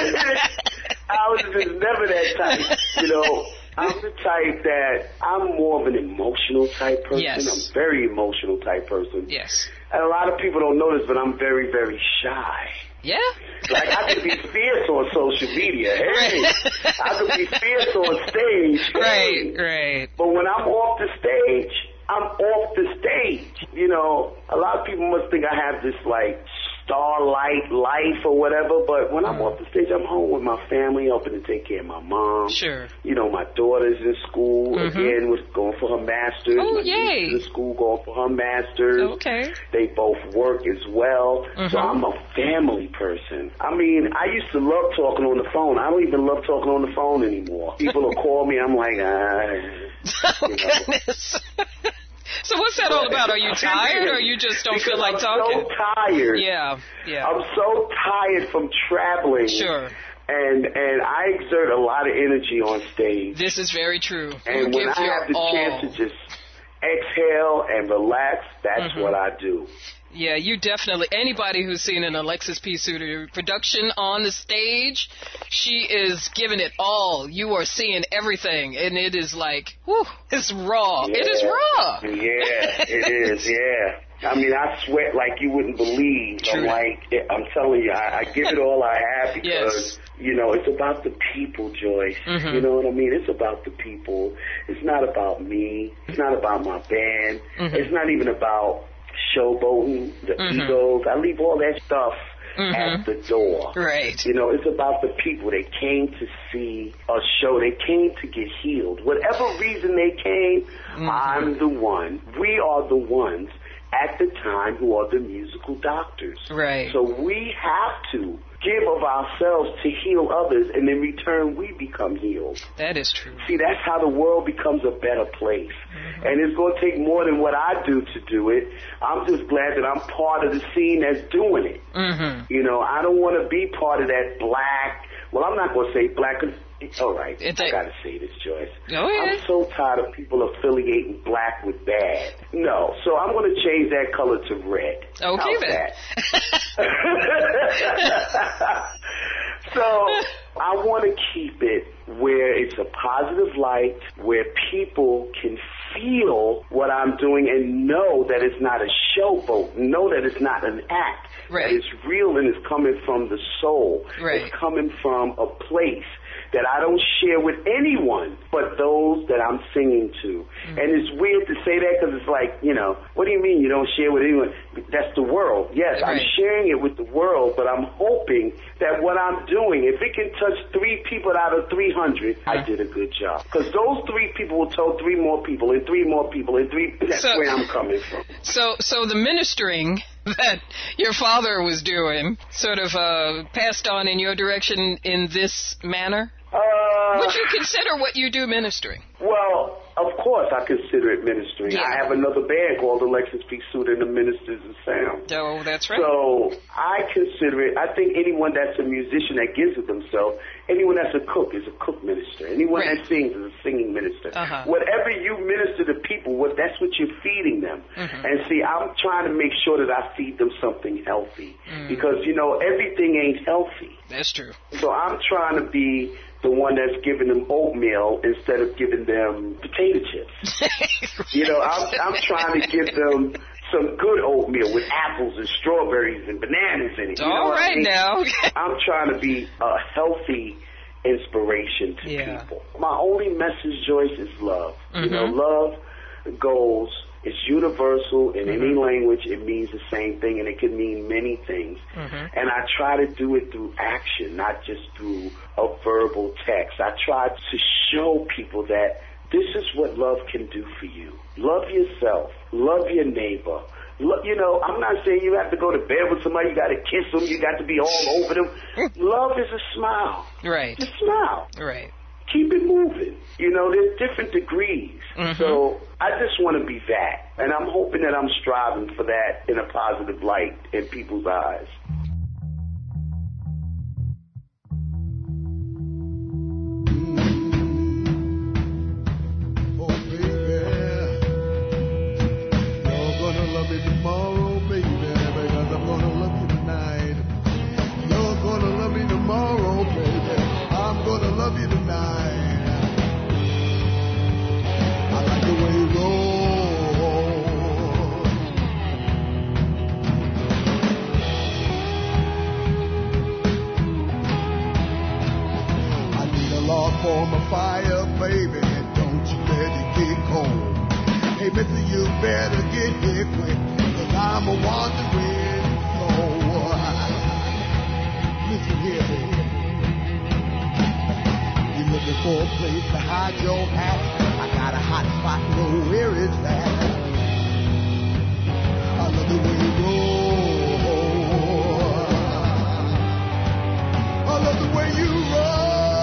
I was just never that type. I'm the type that I'm more of an emotional type person. Yes. I'm a very emotional type person. Yes. And a lot of people don't know this, but I'm very, very shy. Yeah? Like, I could be fierce on social media. Hey, I could be fierce on stage. Hey. Right. But when I'm off the stage, I'm off the stage. A lot of people must think I have this, like, starlight life or whatever, but when I'm off the stage, I'm home with my family, helping to take care of my mom. Sure. My daughter's in school, again, was going for her master's. Oh, my yay. niece is in school going for her master's. Okay. They both work as well, so I'm a family person. I mean, I used to love talking on the phone. I don't even love talking on the phone anymore. People will call me, I'm like, goodness. So what's that all about? Are you tired, or you just don't feel like talking? I'm so tired. Yeah. I'm so tired from traveling. Sure. And I exert a lot of energy on stage. This is very true. And when I have the chance to just exhale and relax, that's what I do. Yeah, you definitely, anybody who's seen an Alexis P. Suter production on the stage, she is giving it all. You are seeing everything, and it is like, whew, it's raw. Yeah. It is raw. Yeah, it is, yeah. I mean, I sweat like you wouldn't believe. True. I'm telling you, I give it all I have because, it's about the people, Joyce. You know what I mean? It's about the people. It's not about me. It's not about my band. It's not even about showboating, the egos. I leave all that stuff at the door. Right. It's about the people. They came to see a show. They came to get healed. Whatever reason they came, I'm the one. We are the ones at the time who are the musical doctors. Right. So we have to give of ourselves to heal others, and in return, we become healed. That is true. See, that's how the world becomes a better place. And it's going to take more than what I do to do it. I'm just glad that I'm part of the scene that's doing it. I don't want to be part of that black, well, I'm not going to say black, because all right, I got to say this, Joyce. Oh, yeah. I'm so tired of people affiliating black with bad. No, so I'm going to change that color to red. Okay, then. So I want to keep it where it's a positive light, where people can feel what I'm doing and know that it's not a showboat, know that it's not an act, right. that it's real and it's coming from the soul. Right. It's coming from a place that I don't share with anyone but those that I'm singing to. And it's weird to say that because it's like, what do you mean you don't share with anyone? That's the world. Yes, right. I'm sharing it with the world, but I'm hoping that what I'm doing, if it can touch 3 people out of 300, I did a good job. Because those 3 people will tell 3 more people and 3 more people and 3, that's where I'm coming from. So the ministering that your father was doing sort of passed on in your direction in this manner? Would you consider what you do ministering? Well, of course I consider it ministering. Yeah. I have another band called Alexis P. Suter and the Ministers of Sound. Oh, that's right. So I consider it, I think anyone that's a musician that gives of themselves, anyone that's a cook is a cook minister. Anyone that sings is a singing minister. Whatever you minister to people, that's what you're feeding them. And see, I'm trying to make sure that I feed them something healthy. Because, everything ain't healthy. That's true. So I'm trying to be the one that's giving them oatmeal instead of giving them potato chips. You know, I'm trying to give them some good oatmeal with apples and strawberries and bananas in it. You know all right, I mean? Now. I'm trying to be a healthy inspiration to people. My only message, Joyce, is love. You know, love goes, it's universal in any language. It means the same thing, and it can mean many things. And I try to do it through action, not just through a verbal text. I try to show people that this is what love can do for you. Love yourself. Love your neighbor. You know, I'm not saying you have to go to bed with somebody, you got to kiss them, you got to be all over them. Love is a smile. Right. Just smile. Right. Keep it moving. You know, there's different degrees. So I just want to be that. And I'm hoping that I'm striving for that in a positive light in people's eyes. Tomorrow, baby, because I'm gonna love you tonight. You're gonna love me tomorrow, baby. I'm gonna love you tonight. I like the way you roll. I need a log for my fire, baby. Don't you let it get cold. Hey, mister, you better get here quick, 'cause I'm a wandering soul. Listen here, baby. You're looking for a place to hide your hat. I got a hot spot, know where it's at. I love the way you roll. I love the way you roll.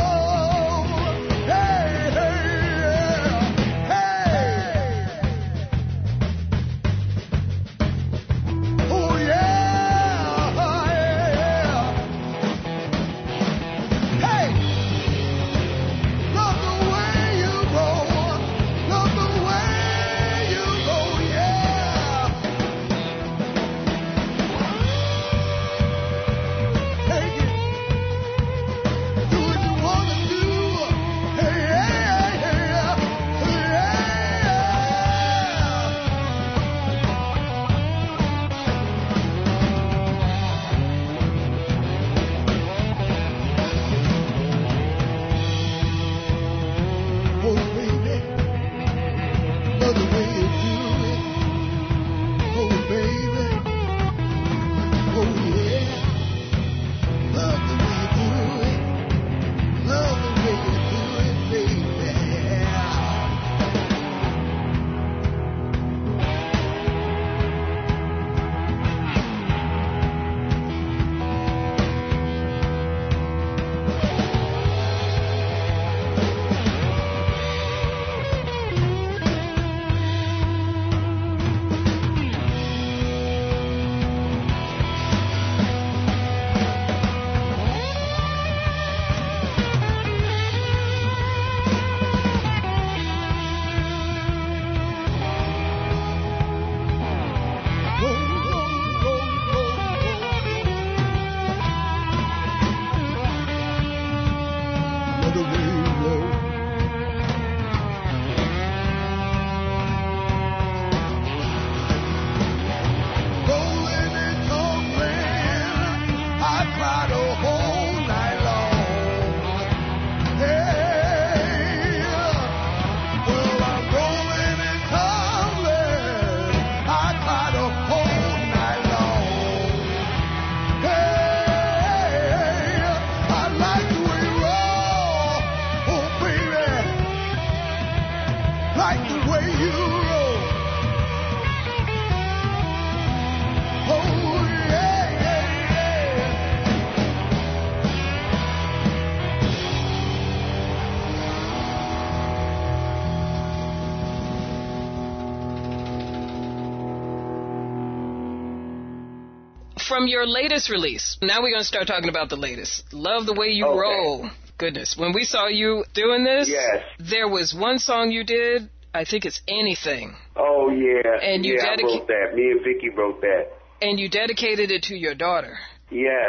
From your latest release, now we're going to start talking about the latest. Love the Way You Roll. Goodness, when we saw you doing this, there was one song you did, I think it's Anything. Oh, yeah. And you I wrote that. Me and Vicky wrote that. And you dedicated it to your daughter. Yes.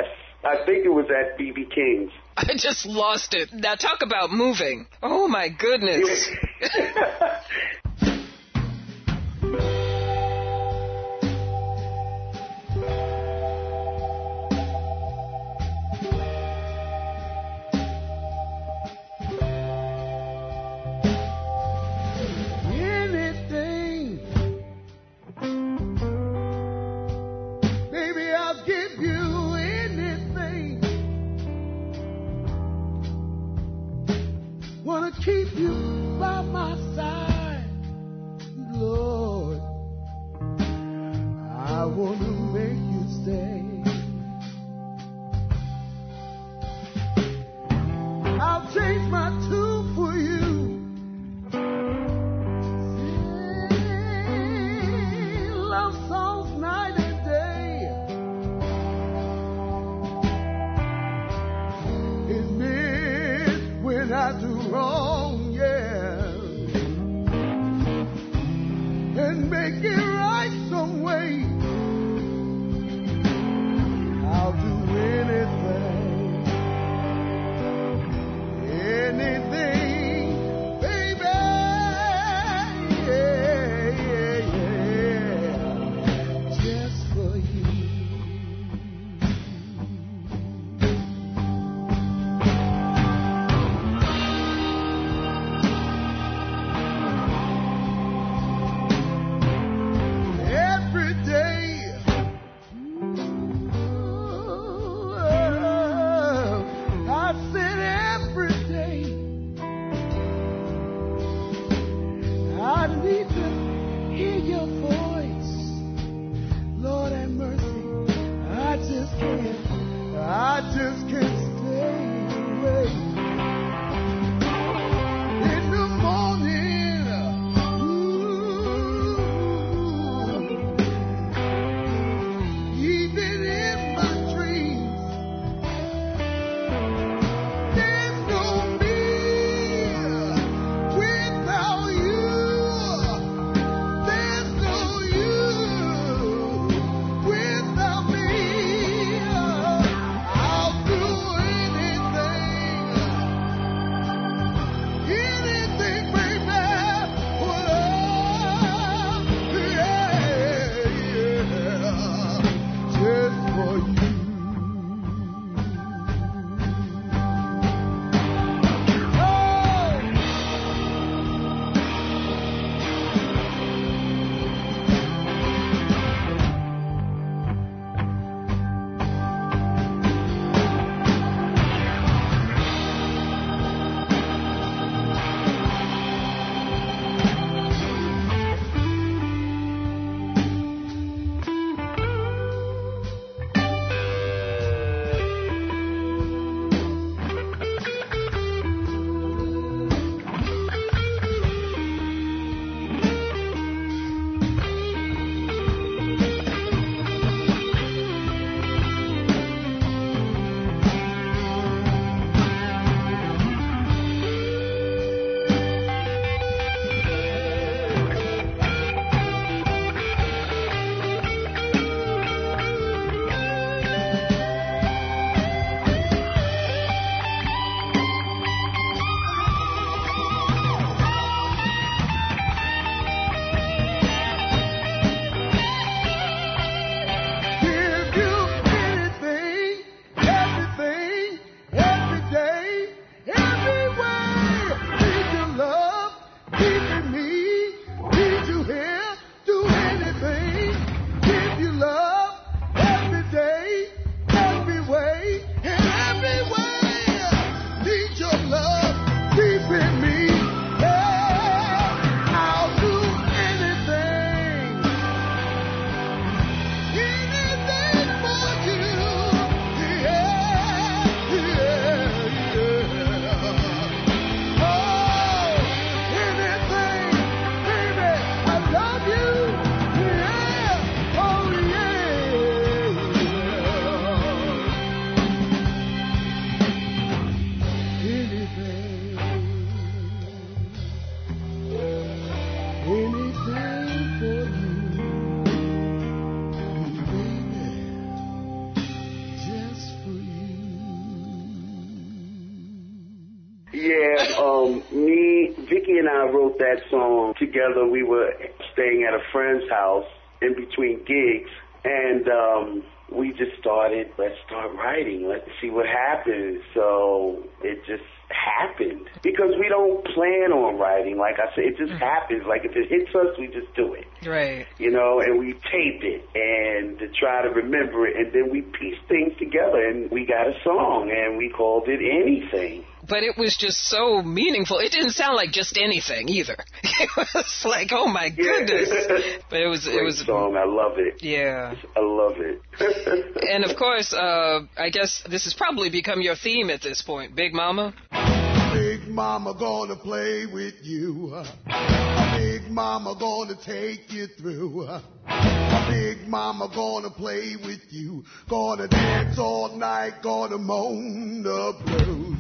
I think it was at B.B. King's. I just lost it. Now talk about moving. Oh, my goodness. Keep you by my side, Lord. I want to make you stay. I'll change my tune for you. Sing love songs night and day. Admit when I do wrong. And make it right some way. I'll do anything, baby, yeah, just for you. I just can't stay away. In the morning, even in my dreams, there's no me without you. and I wrote that song together. We were staying at a friend's house in between gigs, and we just started, let's start writing. Let's see what happens. So it just happened. Because we don't plan on writing. Like I said, it just happens. Like if it hits us, we just do it. Right. You know, and we tape it and to try to remember it, and then we piece things together, and we got a song, and we called it Anything. But it was just so meaningful. It didn't sound like just anything either. It was like, oh my goodness. But it was a song. I love it. Yeah. I love it. And of course, I guess this has probably become your theme at this point, Big Mama. Big Mama gonna play with you. Big Mama gonna take you through. Big Mama gonna play with you. Gonna dance all night. Gonna moan the blues.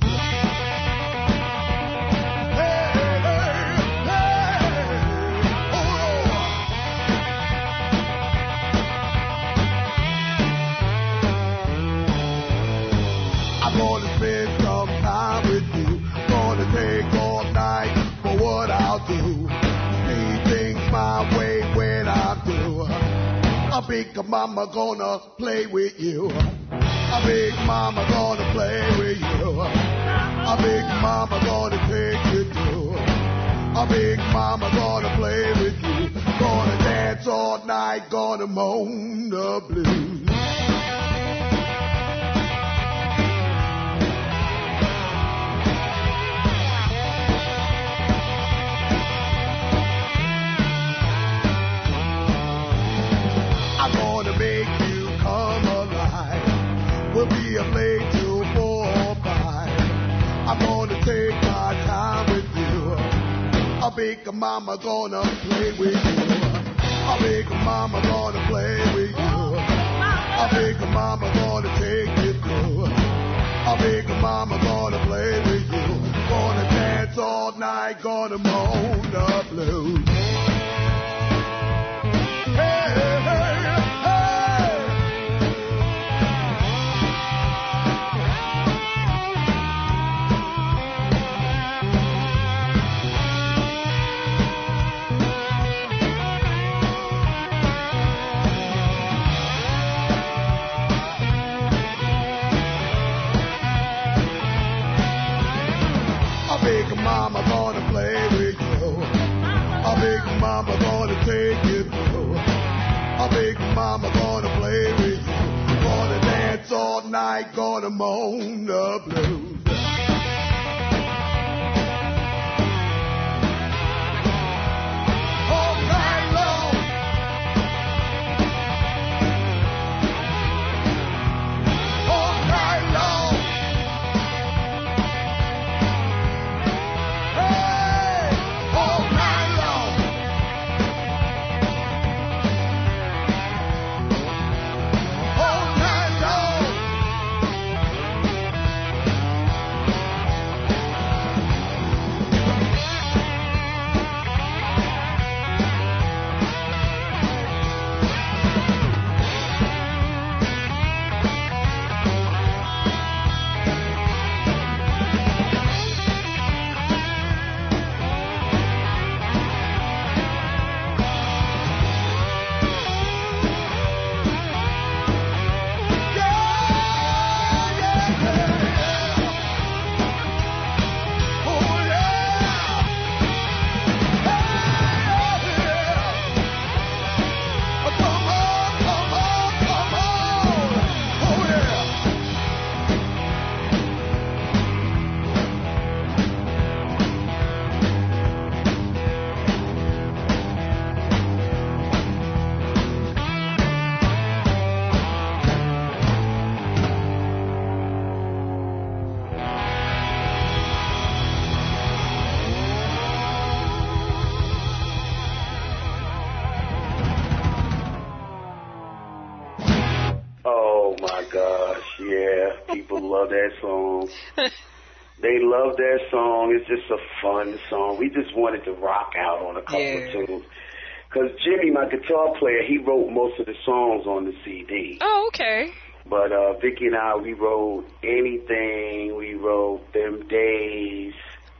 I'm gonna spend some time with you. Gonna take all night for what I'll do. See things my way when I do. A big mama gonna play with you. A big mama gonna play with you. A big mama gonna take you through. A big mama gonna play with you. Gonna dance all night. Gonna moan the blues. Make you come alive. We'll be up late till 4 or 5. I'm gonna take my time with you. A big mama gonna play with you. A big mama gonna play with you. A big mama gonna take you through. A big mama gonna play with you. Gonna dance all night. Gonna moan the blues. Hey, hey, hey. Mama gonna play with you. A big mama gonna take you through. A big mama gonna play with you. Gonna dance all night. Gonna moan the blues. Love that song. They love that song. It's just a fun song. We just wanted to rock out on a couple of tunes. Because Jimmy, my guitar player, he wrote most of the songs on the CD. Oh, okay. But Vicky and I, we wrote Anything. We wrote Them Days.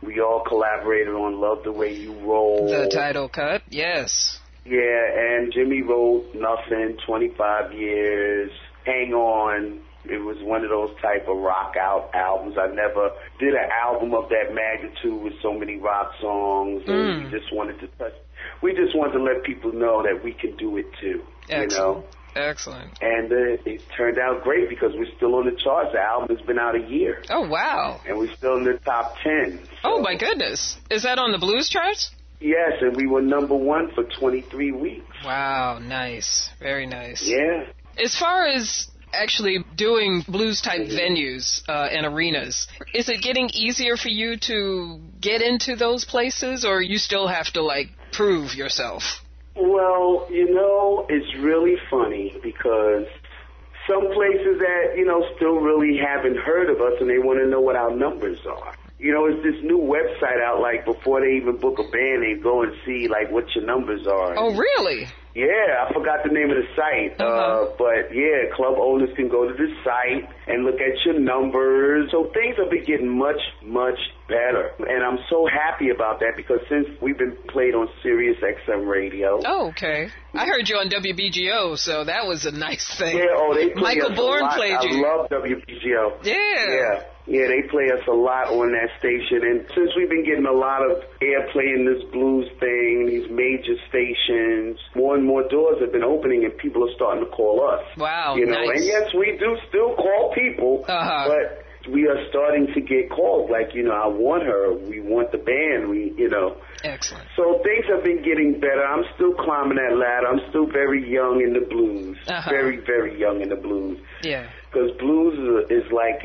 We all collaborated on Love the Way You Roll. The title cut, yes. Yeah, and Jimmy wrote Nothing, 25 Years, Hang On. It was one of those type of rock out albums. I never did an album of that magnitude with so many rock songs. And we just wanted to let people know that we can do it too. Excellent. You know? Excellent. And it turned out great because we're still on the charts. The album has been out a year. Oh, wow. And we're still in the top 10. So. Oh, my goodness. Is that on the blues charts? Yes, and we were number 1 for 23 weeks. Wow, nice. Very nice. Yeah. As far as actually doing blues-type venues and arenas, is it getting easier for you to get into those places, or you still have to, like, prove yourself? Well, you know, it's really funny because some places that, you know, still really haven't heard of us and they want to know what our numbers are. You know, it's this new website out, like, before they even book a band, they go and see, like, what your numbers are. Oh, really? Yeah, I forgot the name of the site. But, yeah, club owners can go to this site and look at your numbers. So things have been getting much, much better. And I'm so happy about that because since we've been played on Sirius XM Radio. Oh, okay. I heard you on WBGO, so that was a nice thing. Yeah, they play Michael us Bourne a lot. played you. I love WBGO. Yeah. Yeah, they play us a lot on that station. And since we've been getting a lot of airplay in this blues thing, these major stations, more and more doors have been opening and people are starting to call us. Wow, you know, nice. And yes, we do still call people, but we are starting to get calls like, you know, I want her, we want the band, you know. Excellent. So things have been getting better. I'm still climbing that ladder. I'm still very young in the blues. Very, very young in the blues. Yeah. Because blues is like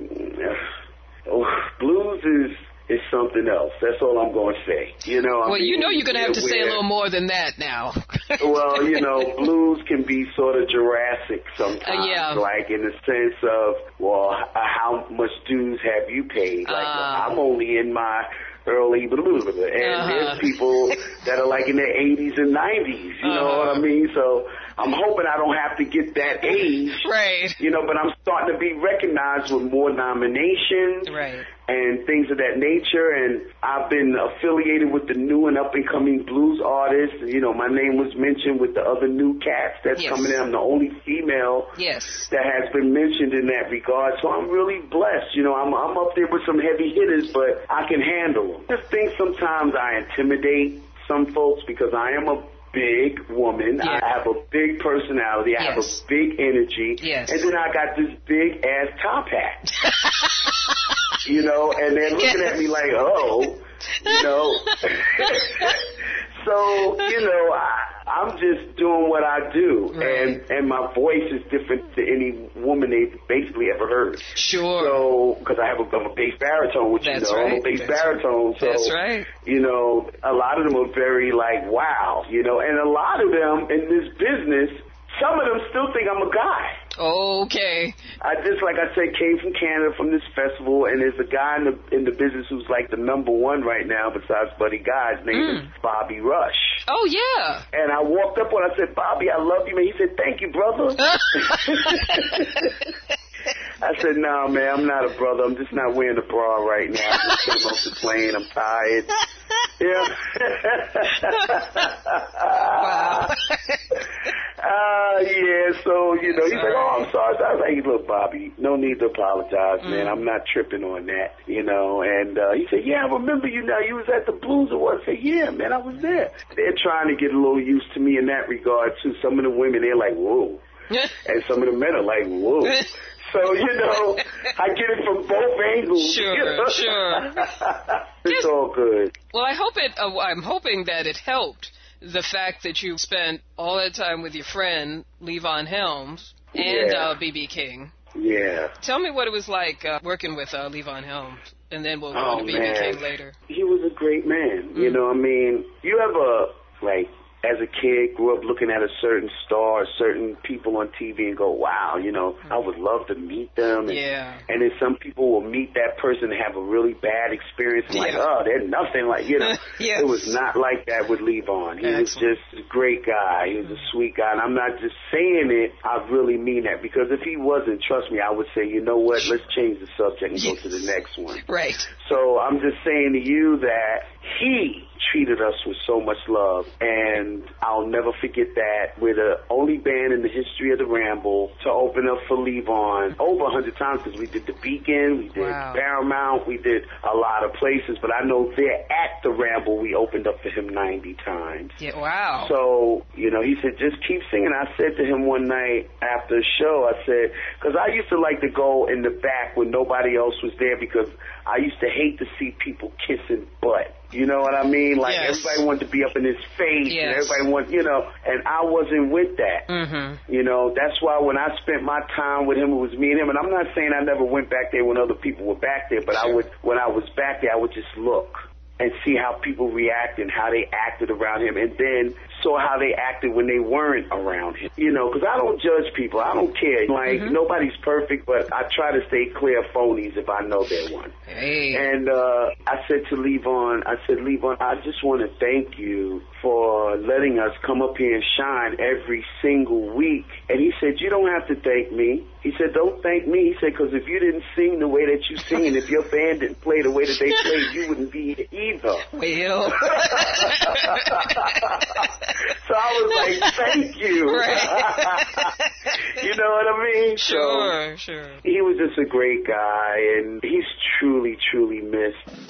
blues is something else. That's all I'm going to say. You know. Well, you know you're going to have to say a little more than that now. Well, you know, blues can be sort of Jurassic sometimes. Yeah. Like in the sense of, well, how much dues have you paid? Like, I'm only in my early blues, and there's people that are like in their 80s and 90s. You know what I mean? So I'm hoping I don't have to get that age. Right. You know, but I'm starting to be recognized with more nominations. Right. And things of that nature, and I've been affiliated with the new and up-and-coming blues artists. You know, my name was mentioned with the other new cats that's coming in. I'm the only female that has been mentioned in that regard, so I'm really blessed. You know, I'm up there with some heavy hitters, but I can handle them. I just think sometimes I intimidate some folks because I am a big woman. I have a big personality. I have a big energy. And then I got this big ass top hat. You know, and they're looking at me like, oh, you know. So, you know, I'm just doing what I do. Right. And my voice is different to any woman they've basically ever heard. Sure. So, because I'm a bass baritone, which you know, I'm a bass baritone. So, that's right. You know, a lot of them are very like, wow, you know, and a lot of them in this business, some of them still think I'm a guy. Okay. I just, like I said, came from Canada from this festival, and there's a guy in the business who's like the number one right now besides Buddy Guy. His name is Bobby Rush. Oh, yeah. And I walked up and I said, Bobby, I love you, man. He said, thank you, brother. I said, no, man, I'm not a brother. I'm just not wearing a bra right now. I just came off the plane. I'm tired. Yeah. Wow. Yeah, so, you know, he's like, oh, I'm sorry. I was like, look, Bobby, no need to apologize, man. I'm not tripping on that, you know. And he said, yeah, I remember you now. You was at the Blues Awards. I said, yeah, man, I was there. They're trying to get a little used to me in that regard, too. Some of the women, they're like, whoa. And some of the men are like, whoa. So, you know, I get it from both angles. Sure, you know? Sure. It's all good. Well, I'm hoping that it helped, the fact that you spent all that time with your friend, Levon Helms, and B.B. King. Yeah. Tell me what it was like working with Levon Helms, and then we'll go to B.B. King later. He was a great man. You know, I mean, you ever, like, as a kid, grew up looking at a certain star, certain people on TV and go, wow, you know, I would love to meet them. And then some people will meet that person and have a really bad experience and like, oh, they're nothing like, you know. It was not like that with Levon. He was just a great guy. He was a sweet guy. And I'm not just saying it, I really mean that. Because if he wasn't, trust me, I would say, you know what, let's change the subject and go to the next one. Right. So I'm just saying to you that he treated us with so much love, and I'll never forget that. We're the only band in the history of the Ramble to open up for Levon over 100 times, because we did the Beacon, we did Paramount, we did a lot of places, but I know there at the Ramble we opened up for him 90 times. Yeah, wow. So, you know, he said, just keep singing. I said to him one night after the show, I said, because I used to like to go in the back when nobody else was there, because I used to hate to see people kissing butt. You know what I mean? Like, everybody wanted to be up in his face, and everybody wanted, you know, and I wasn't with that. You know, that's why when I spent my time with him, it was me and him, and I'm not saying I never went back there when other people were back there, but I would, when I was back there, I would just look and see how people reacted and how they acted around him, and then saw how they acted when they weren't around him. You know, because I don't judge people. I don't care. Like, nobody's perfect, but I try to stay clear of phonies if I know they're one. And I said to Levon, Levon, I just want to thank you for letting us come up here and shine every single week. And he said, you don't have to thank me. He said, don't thank me. He said, because if you didn't sing the way that you sing, and if your band didn't play the way that they played, you wouldn't be here either. Well. So I was like, thank you. You know what I mean? Sure. He was just a great guy, and he's truly, truly missed.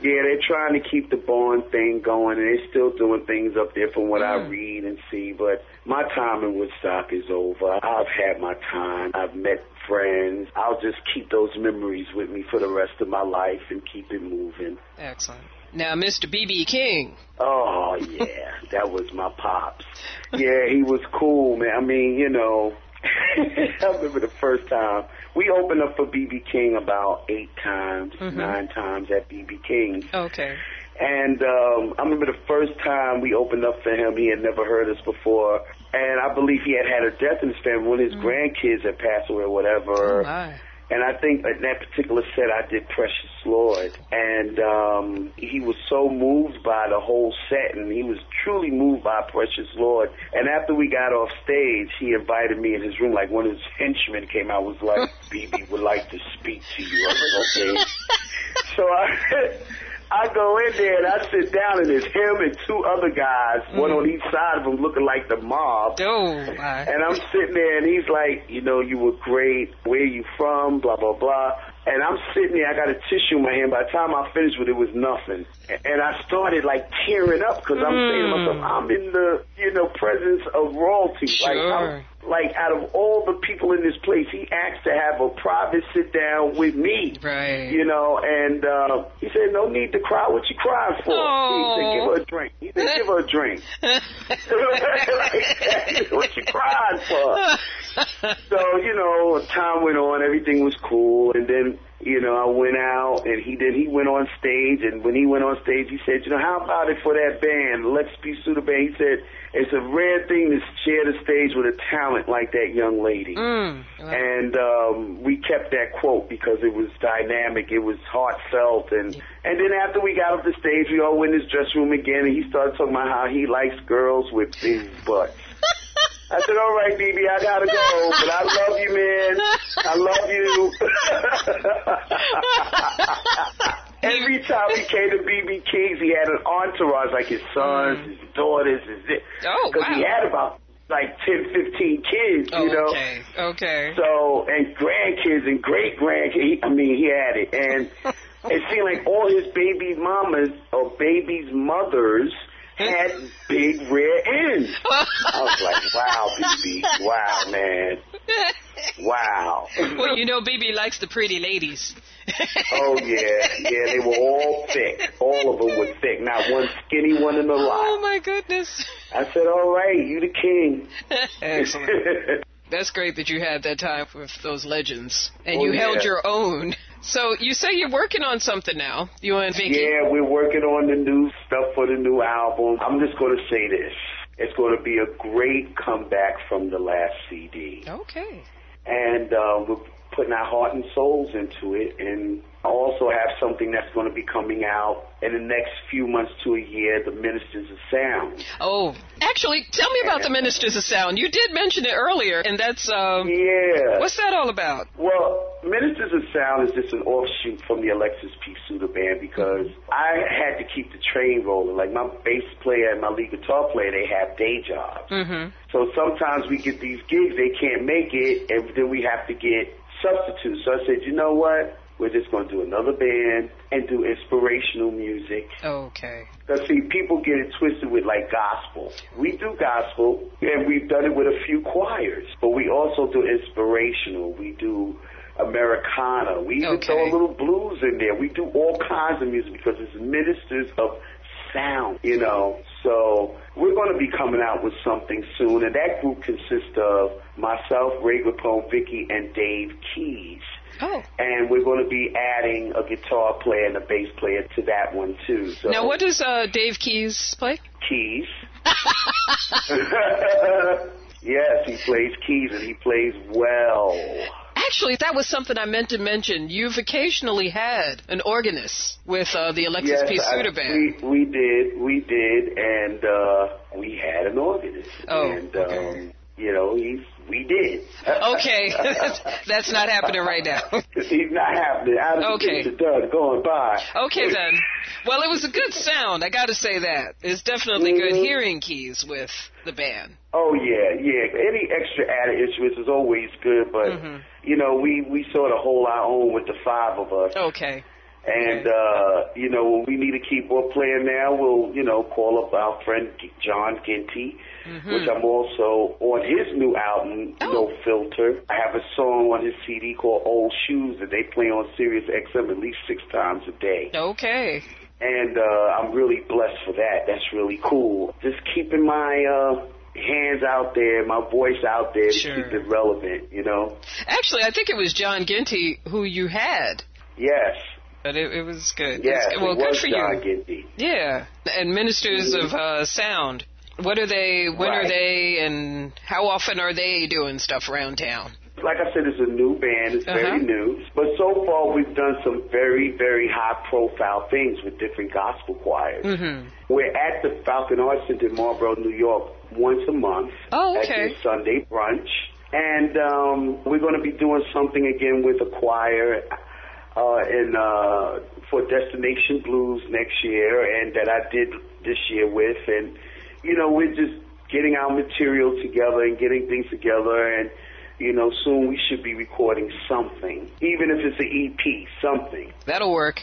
Yeah, they're trying to keep the Bond thing going, and they're still doing things up there from what I read and see. But my time in Woodstock is over. I've had my time. I've met friends. I'll just keep those memories with me for the rest of my life and keep it moving. Excellent. Now, Mr. B.B. King. Oh, yeah, that was my pops. Yeah, he was cool, man. I mean, you know, I remember the first time. We opened up for B.B. King about 8 times, 9 times at B.B. King. Okay. And I remember the first time we opened up for him, he had never heard us before. And I believe he had a death in his family. One of his grandkids had passed away or whatever. Oh, my. And I think at that particular set I did Precious Lord. And he was so moved by the whole set, and he was truly moved by Precious Lord. And after we got off stage, he invited me in his room. Like, one of his henchmen came out, was like, BB would like to speak to you. I was like, okay. So I go in there and I sit down, and it's him and 2 other guys, one on each side of him, looking like the mob. Oh, my. And I'm sitting there, and he's like, you know, you were great. Where are you from? Blah, blah, blah. And I'm sitting there, I got a tissue in my hand. By the time I finished with it, it was nothing. And I started, like, tearing up because I'm saying to myself, I'm in the, you know, presence of royalty. Sure. Like, out of all the people in this place, he asked to have a private sit-down with me. Right. You know, and he said, no need to cry. What you crying for? Oh. He said, give her a drink. He said, give her a drink. Like, what you crying for? So, you know, time went on. Everything was cool. And then, you know, I went out, and he went on stage. And when he went on stage, he said, you know, how about it for that band, Lex B. Suda Band? He said, it's a rare thing to share the stage with a talent like that young lady. Wow. And we kept that quote because it was dynamic, it was heartfelt. And then after we got off the stage, we all went in his dressing room again, and he started talking about how he likes girls with big butts. I said, all right, BB, I gotta go, but I love you, man. I love you. Every time he came to B.B. King's, he had an entourage, like his sons, his daughters, because he had about like 10, 15 kids, you know. Okay. So, and grandkids and great-grandkids, he had it. And it seemed like all his baby mamas or babies' mothers had big rear ends. I was like, wow, BB, wow, man. Wow. Well, you know, BB likes the pretty ladies. Oh, yeah, they were all thick. All of them were thick. Not one skinny one in the lot. Oh, my goodness. I said, all right, you the king. Excellent. That's great that you had that time with those legends. And you held your own. So you say you're working on something now. You and Vicky? Yeah, we're working on the new stuff for the new album. I'm just going to say this. It's going to be a great comeback from the last CD. Okay. And we're putting our heart and souls into it, and I also have something that's going to be coming out in the next few months to a year, The Ministers of Sound. Oh, actually, tell me about The Ministers of Sound. You did mention it earlier, and that's, yeah. What's that all about? Well, Ministers of Sound is just an offshoot from the Alexis P. Suda Band because I had to keep the train rolling. Like, my bass player and my lead guitar player, they have day jobs. Mm-hmm. So sometimes we get these gigs, they can't make it, and then we have to get substitutes. So I said, you know what? We're just going to do another band and do inspirational music. Okay. Because, see, people get it twisted with, like, gospel. We do gospel, and we've done it with a few choirs. But we also do inspirational. We do Americana. We even throw a little blues in there. We do all kinds of music because it's ministers of sound, you know. So we're going to be coming out with something soon, and that group consists of myself, Ray Rapone, Vicky, and Dave Keys. Oh. And we're going to be adding a guitar player and a bass player to that one, too. So, now, what does Dave Keys play? Keys. Yes, he plays keys, and he plays well. Actually, that was something I meant to mention. You've occasionally had an organist with the Alexis P. Suda Band. We did, and we had an organist. Oh, and, okay. You know, we did. Okay, that's not happening right now. He's not happening. Okay. The done going by. Okay, then. Well, it was a good sound, I got to say that. It's definitely good hearing Keys with the band. Oh, yeah. Any extra added instruments is always good, but, you know, we sort of hold our own with the 5 of us. Okay. And, when we need a keyboard player now, we'll, call up our friend John Ginty, which I'm also on his new album, No Filter. I have a song on his CD called Old Shoes that they play on Sirius XM at least 6 times a day. Okay. And I'm really blessed for that. That's really cool. Just keeping my hands out there, my voice out there to keep it relevant, Actually, I think it was John Ginty who you had. Yes. But it was good. Yeah, well, good for John you. Ginty. Yeah. And Ministers of Sound. What are they, when are they, and how often are they doing stuff around town? Like I said, it's a new band. It's very new. But so far, we've done some very, very high-profile things with different gospel choirs. We're at the Falcon Arts Center in Marlboro, New York, once a month at their Sunday brunch. And we're going to be doing something again with a choir for Destination Blues next year, and that I did this year with. And, we're just getting our material together and getting things together, and soon we should be recording something, even if it's an EP, something. That'll work.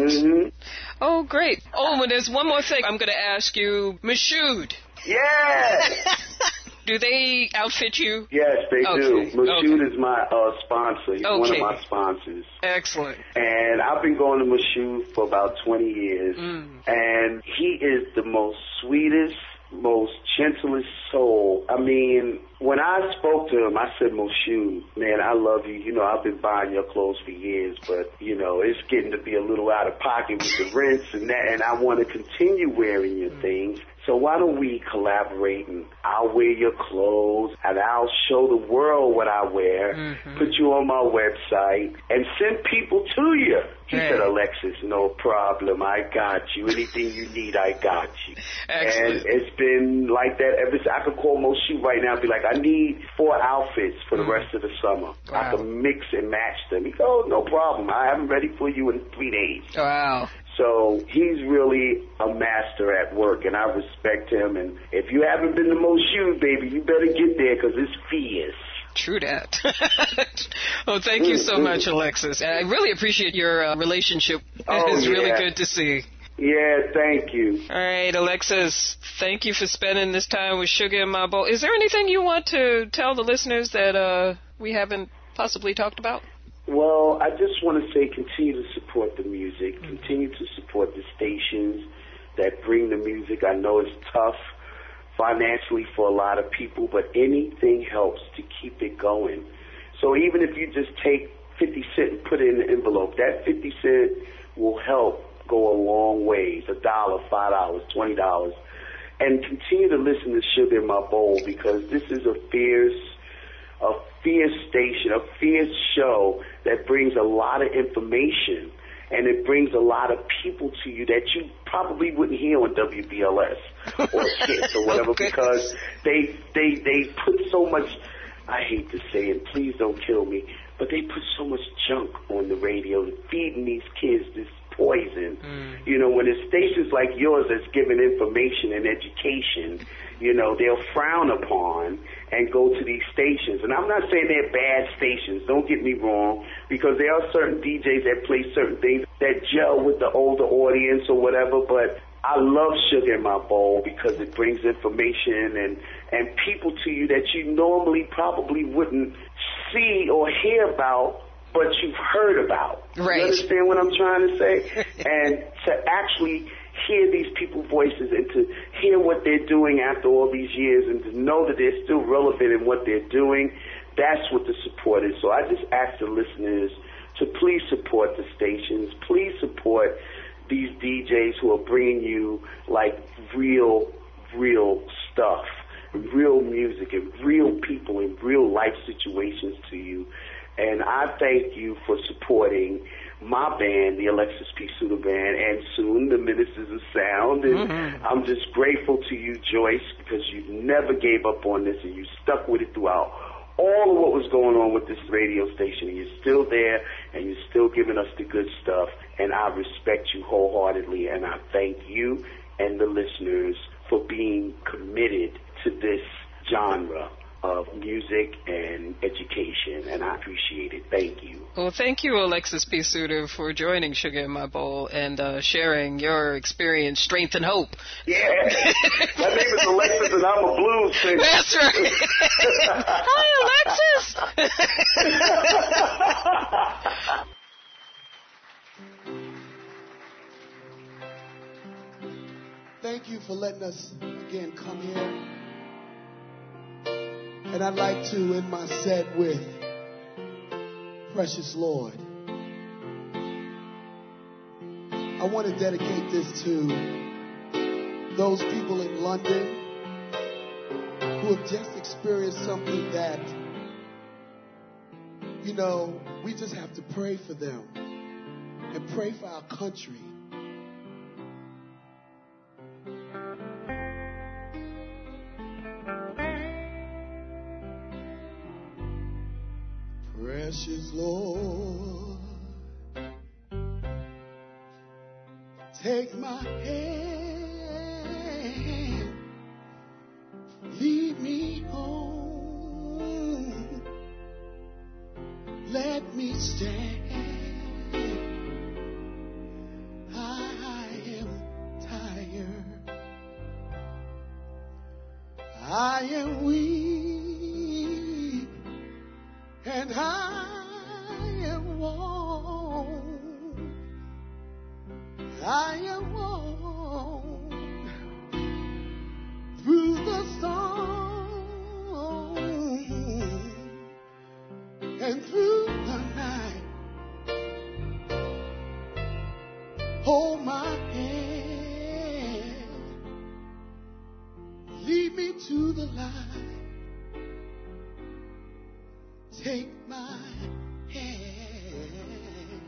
Oh, great. Oh, and there's one more thing I'm going to ask you. Meshood. Yes! Do they outfit you? Yes, they do. Meshood is my sponsor. He's one of my sponsors. Excellent. And I've been going to Meshood for about 20 years. And he is the most sweetest, most gentlest soul. I mean, when I spoke to him, I said, Meshood, man, I love you. I've been buying your clothes for years, but, it's getting to be a little out of pocket with the rents and that, and I want to continue wearing your things. So why don't we collaborate, and I'll wear your clothes and I'll show the world what I wear, put you on my website, and send people to you. He said, Alexis, no problem. I got you. Anything you need, I got you. Excellent. And it's been like that ever since. I could call Meshood right now and be like, I need 4 outfits for the rest of the summer. Wow. I can mix and match them. He goes, oh, no problem. I have them ready for you in 3 days. Wow. So he's really a master at work, and I respect him. And if you haven't been to Meshood, baby, you better get there because it's fierce. True that. Oh, thank you so much, Alexis. I really appreciate your relationship. It's really good to see. Yeah, thank you. All right, Alexis, thank you for spending this time with Sugar in My Bowl. Is there anything you want to tell the listeners that we haven't possibly talked about? Well, I just want to say continue to support the music, continue to support the stations that bring the music. I know it's tough financially for a lot of people, but anything helps to keep it going. So even if you just take 50 cents and put it in the envelope, that 50 cents will help go a long ways, $1, $5, $20. And continue to listen to Sugar in My Bowl, because this is a fierce station, a fierce show that brings a lot of information, and it brings a lot of people to you that you probably wouldn't hear on WBLS or KISS or whatever, because they put so much, I hate to say it, please don't kill me, but they put so much junk on the radio, feeding these kids this poison. When it's stations like yours that's giving information and education, they'll frown upon and go to these stations. And I'm not saying they're bad stations, don't get me wrong, because there are certain DJs that play certain things that gel with the older audience or whatever, but I love Sugar in My Bowl because it brings information and people to you that you normally probably wouldn't see or hear about, but you've heard about. Right. You understand what I'm trying to say? And to actually hear these people's voices and to hear what they're doing after all these years and to know that they're still relevant in what they're doing, that's what the support is. So I just ask the listeners to please support the stations. Please support these DJs who are bringing you like real stuff, real music, and real people and real life situations to you. And I thank you for supporting my band, the Alexis P. Suter Band, and soon the Ministers of Sound. And I'm just grateful to you, Joyce, because you never gave up on this and you stuck with it throughout all of what was going on with this radio station. And you're still there and you're still giving us the good stuff. And I respect you wholeheartedly. And I thank you and the listeners for being committed to this genre of music and education, and I appreciate it. Thank you. Well, thank you, Alexis P. Suter, for joining Sugar in My Bowl and sharing your experience, strength, and hope. Yeah. My name is Alexis, and I'm a blues singer. That's right. Hi, Alexis. Thank you for letting us, again, come here. And I'd like to end my set with Precious Lord. I want to dedicate this to those people in London who have just experienced something that, you know, we just have to pray for them and pray for our country. Precious Lord, take my hand, lead me home, let me stand. I am tired, I am weak, and I am worn. I am worn through the storm and through the night. Hold my hand, lead me to the light. Take my hand,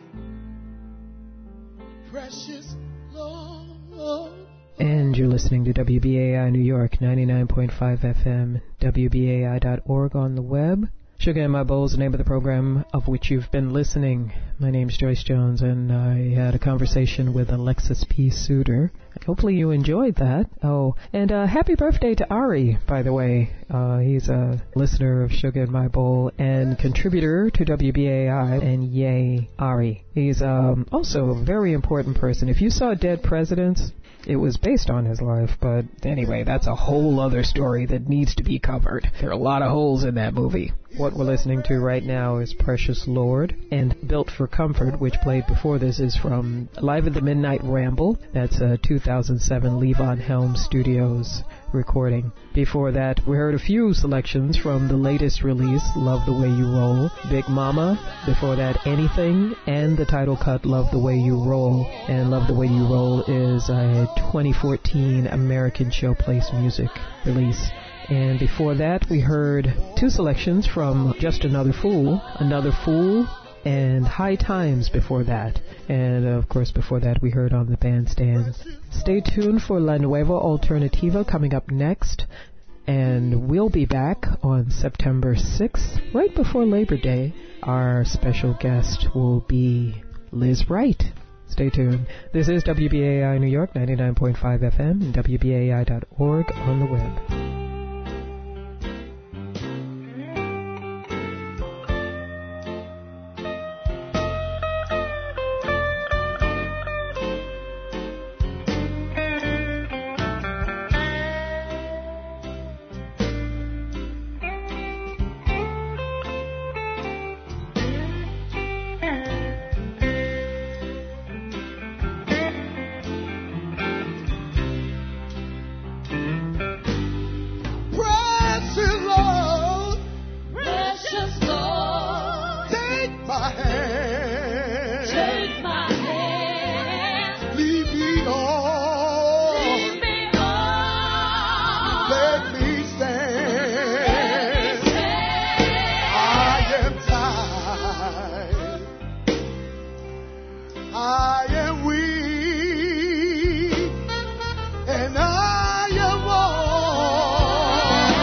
precious Lord. And you're listening to WBAI New York, 99.5 FM, WBAI.org on the web. Sugar in My Bowl is the name of the program of which you've been listening. My name's Joyce Jones, and I had a conversation with Alexis P. Suter. Hopefully you enjoyed that. Oh, and happy birthday to Ari, by the way. He's a listener of Sugar in My Bowl and contributor to WBAI, and yay, Ari. He's also a very important person. If you saw Dead Presidents, it was based on his life, but anyway, that's a whole other story that needs to be covered. There are a lot of holes in that movie. What we're listening to right now is Precious Lord, and Built for Comfort, which played before this, is from Live at the Midnight Ramble. That's a 2007 Levon Helm Studios recording. Before that, we heard a few selections from the latest release, Love the Way You Roll, Big Mama. Before that, Anything, and the title cut, Love the Way You Roll. And Love the Way You Roll is a 2014 American Showplace Music release. And before that, we heard two selections from Just Another Fool, and High Times before that. And, of course, before that, we heard On the Bandstand. Stay tuned for La Nueva Alternativa coming up next. And we'll be back on September 6th, right before Labor Day. Our special guest will be Liz Wright. Stay tuned. This is WBAI New York, 99.5 FM, and WBAI.org on the web.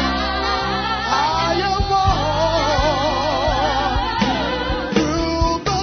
Through the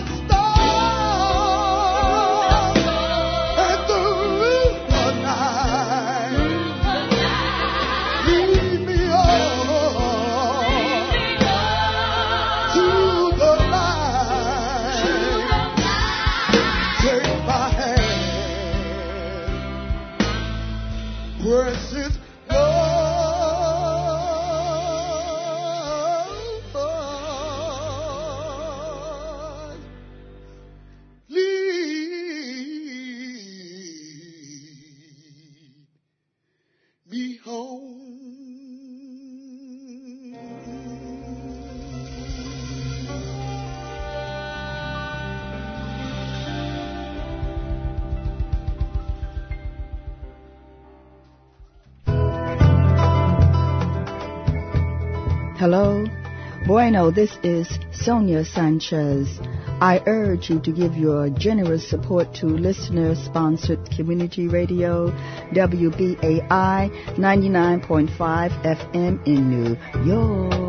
Hello? Bueno, this is Sonia Sanchez. I urge you to give your generous support to listener-sponsored community radio, WBAI 99.5 FM in New York.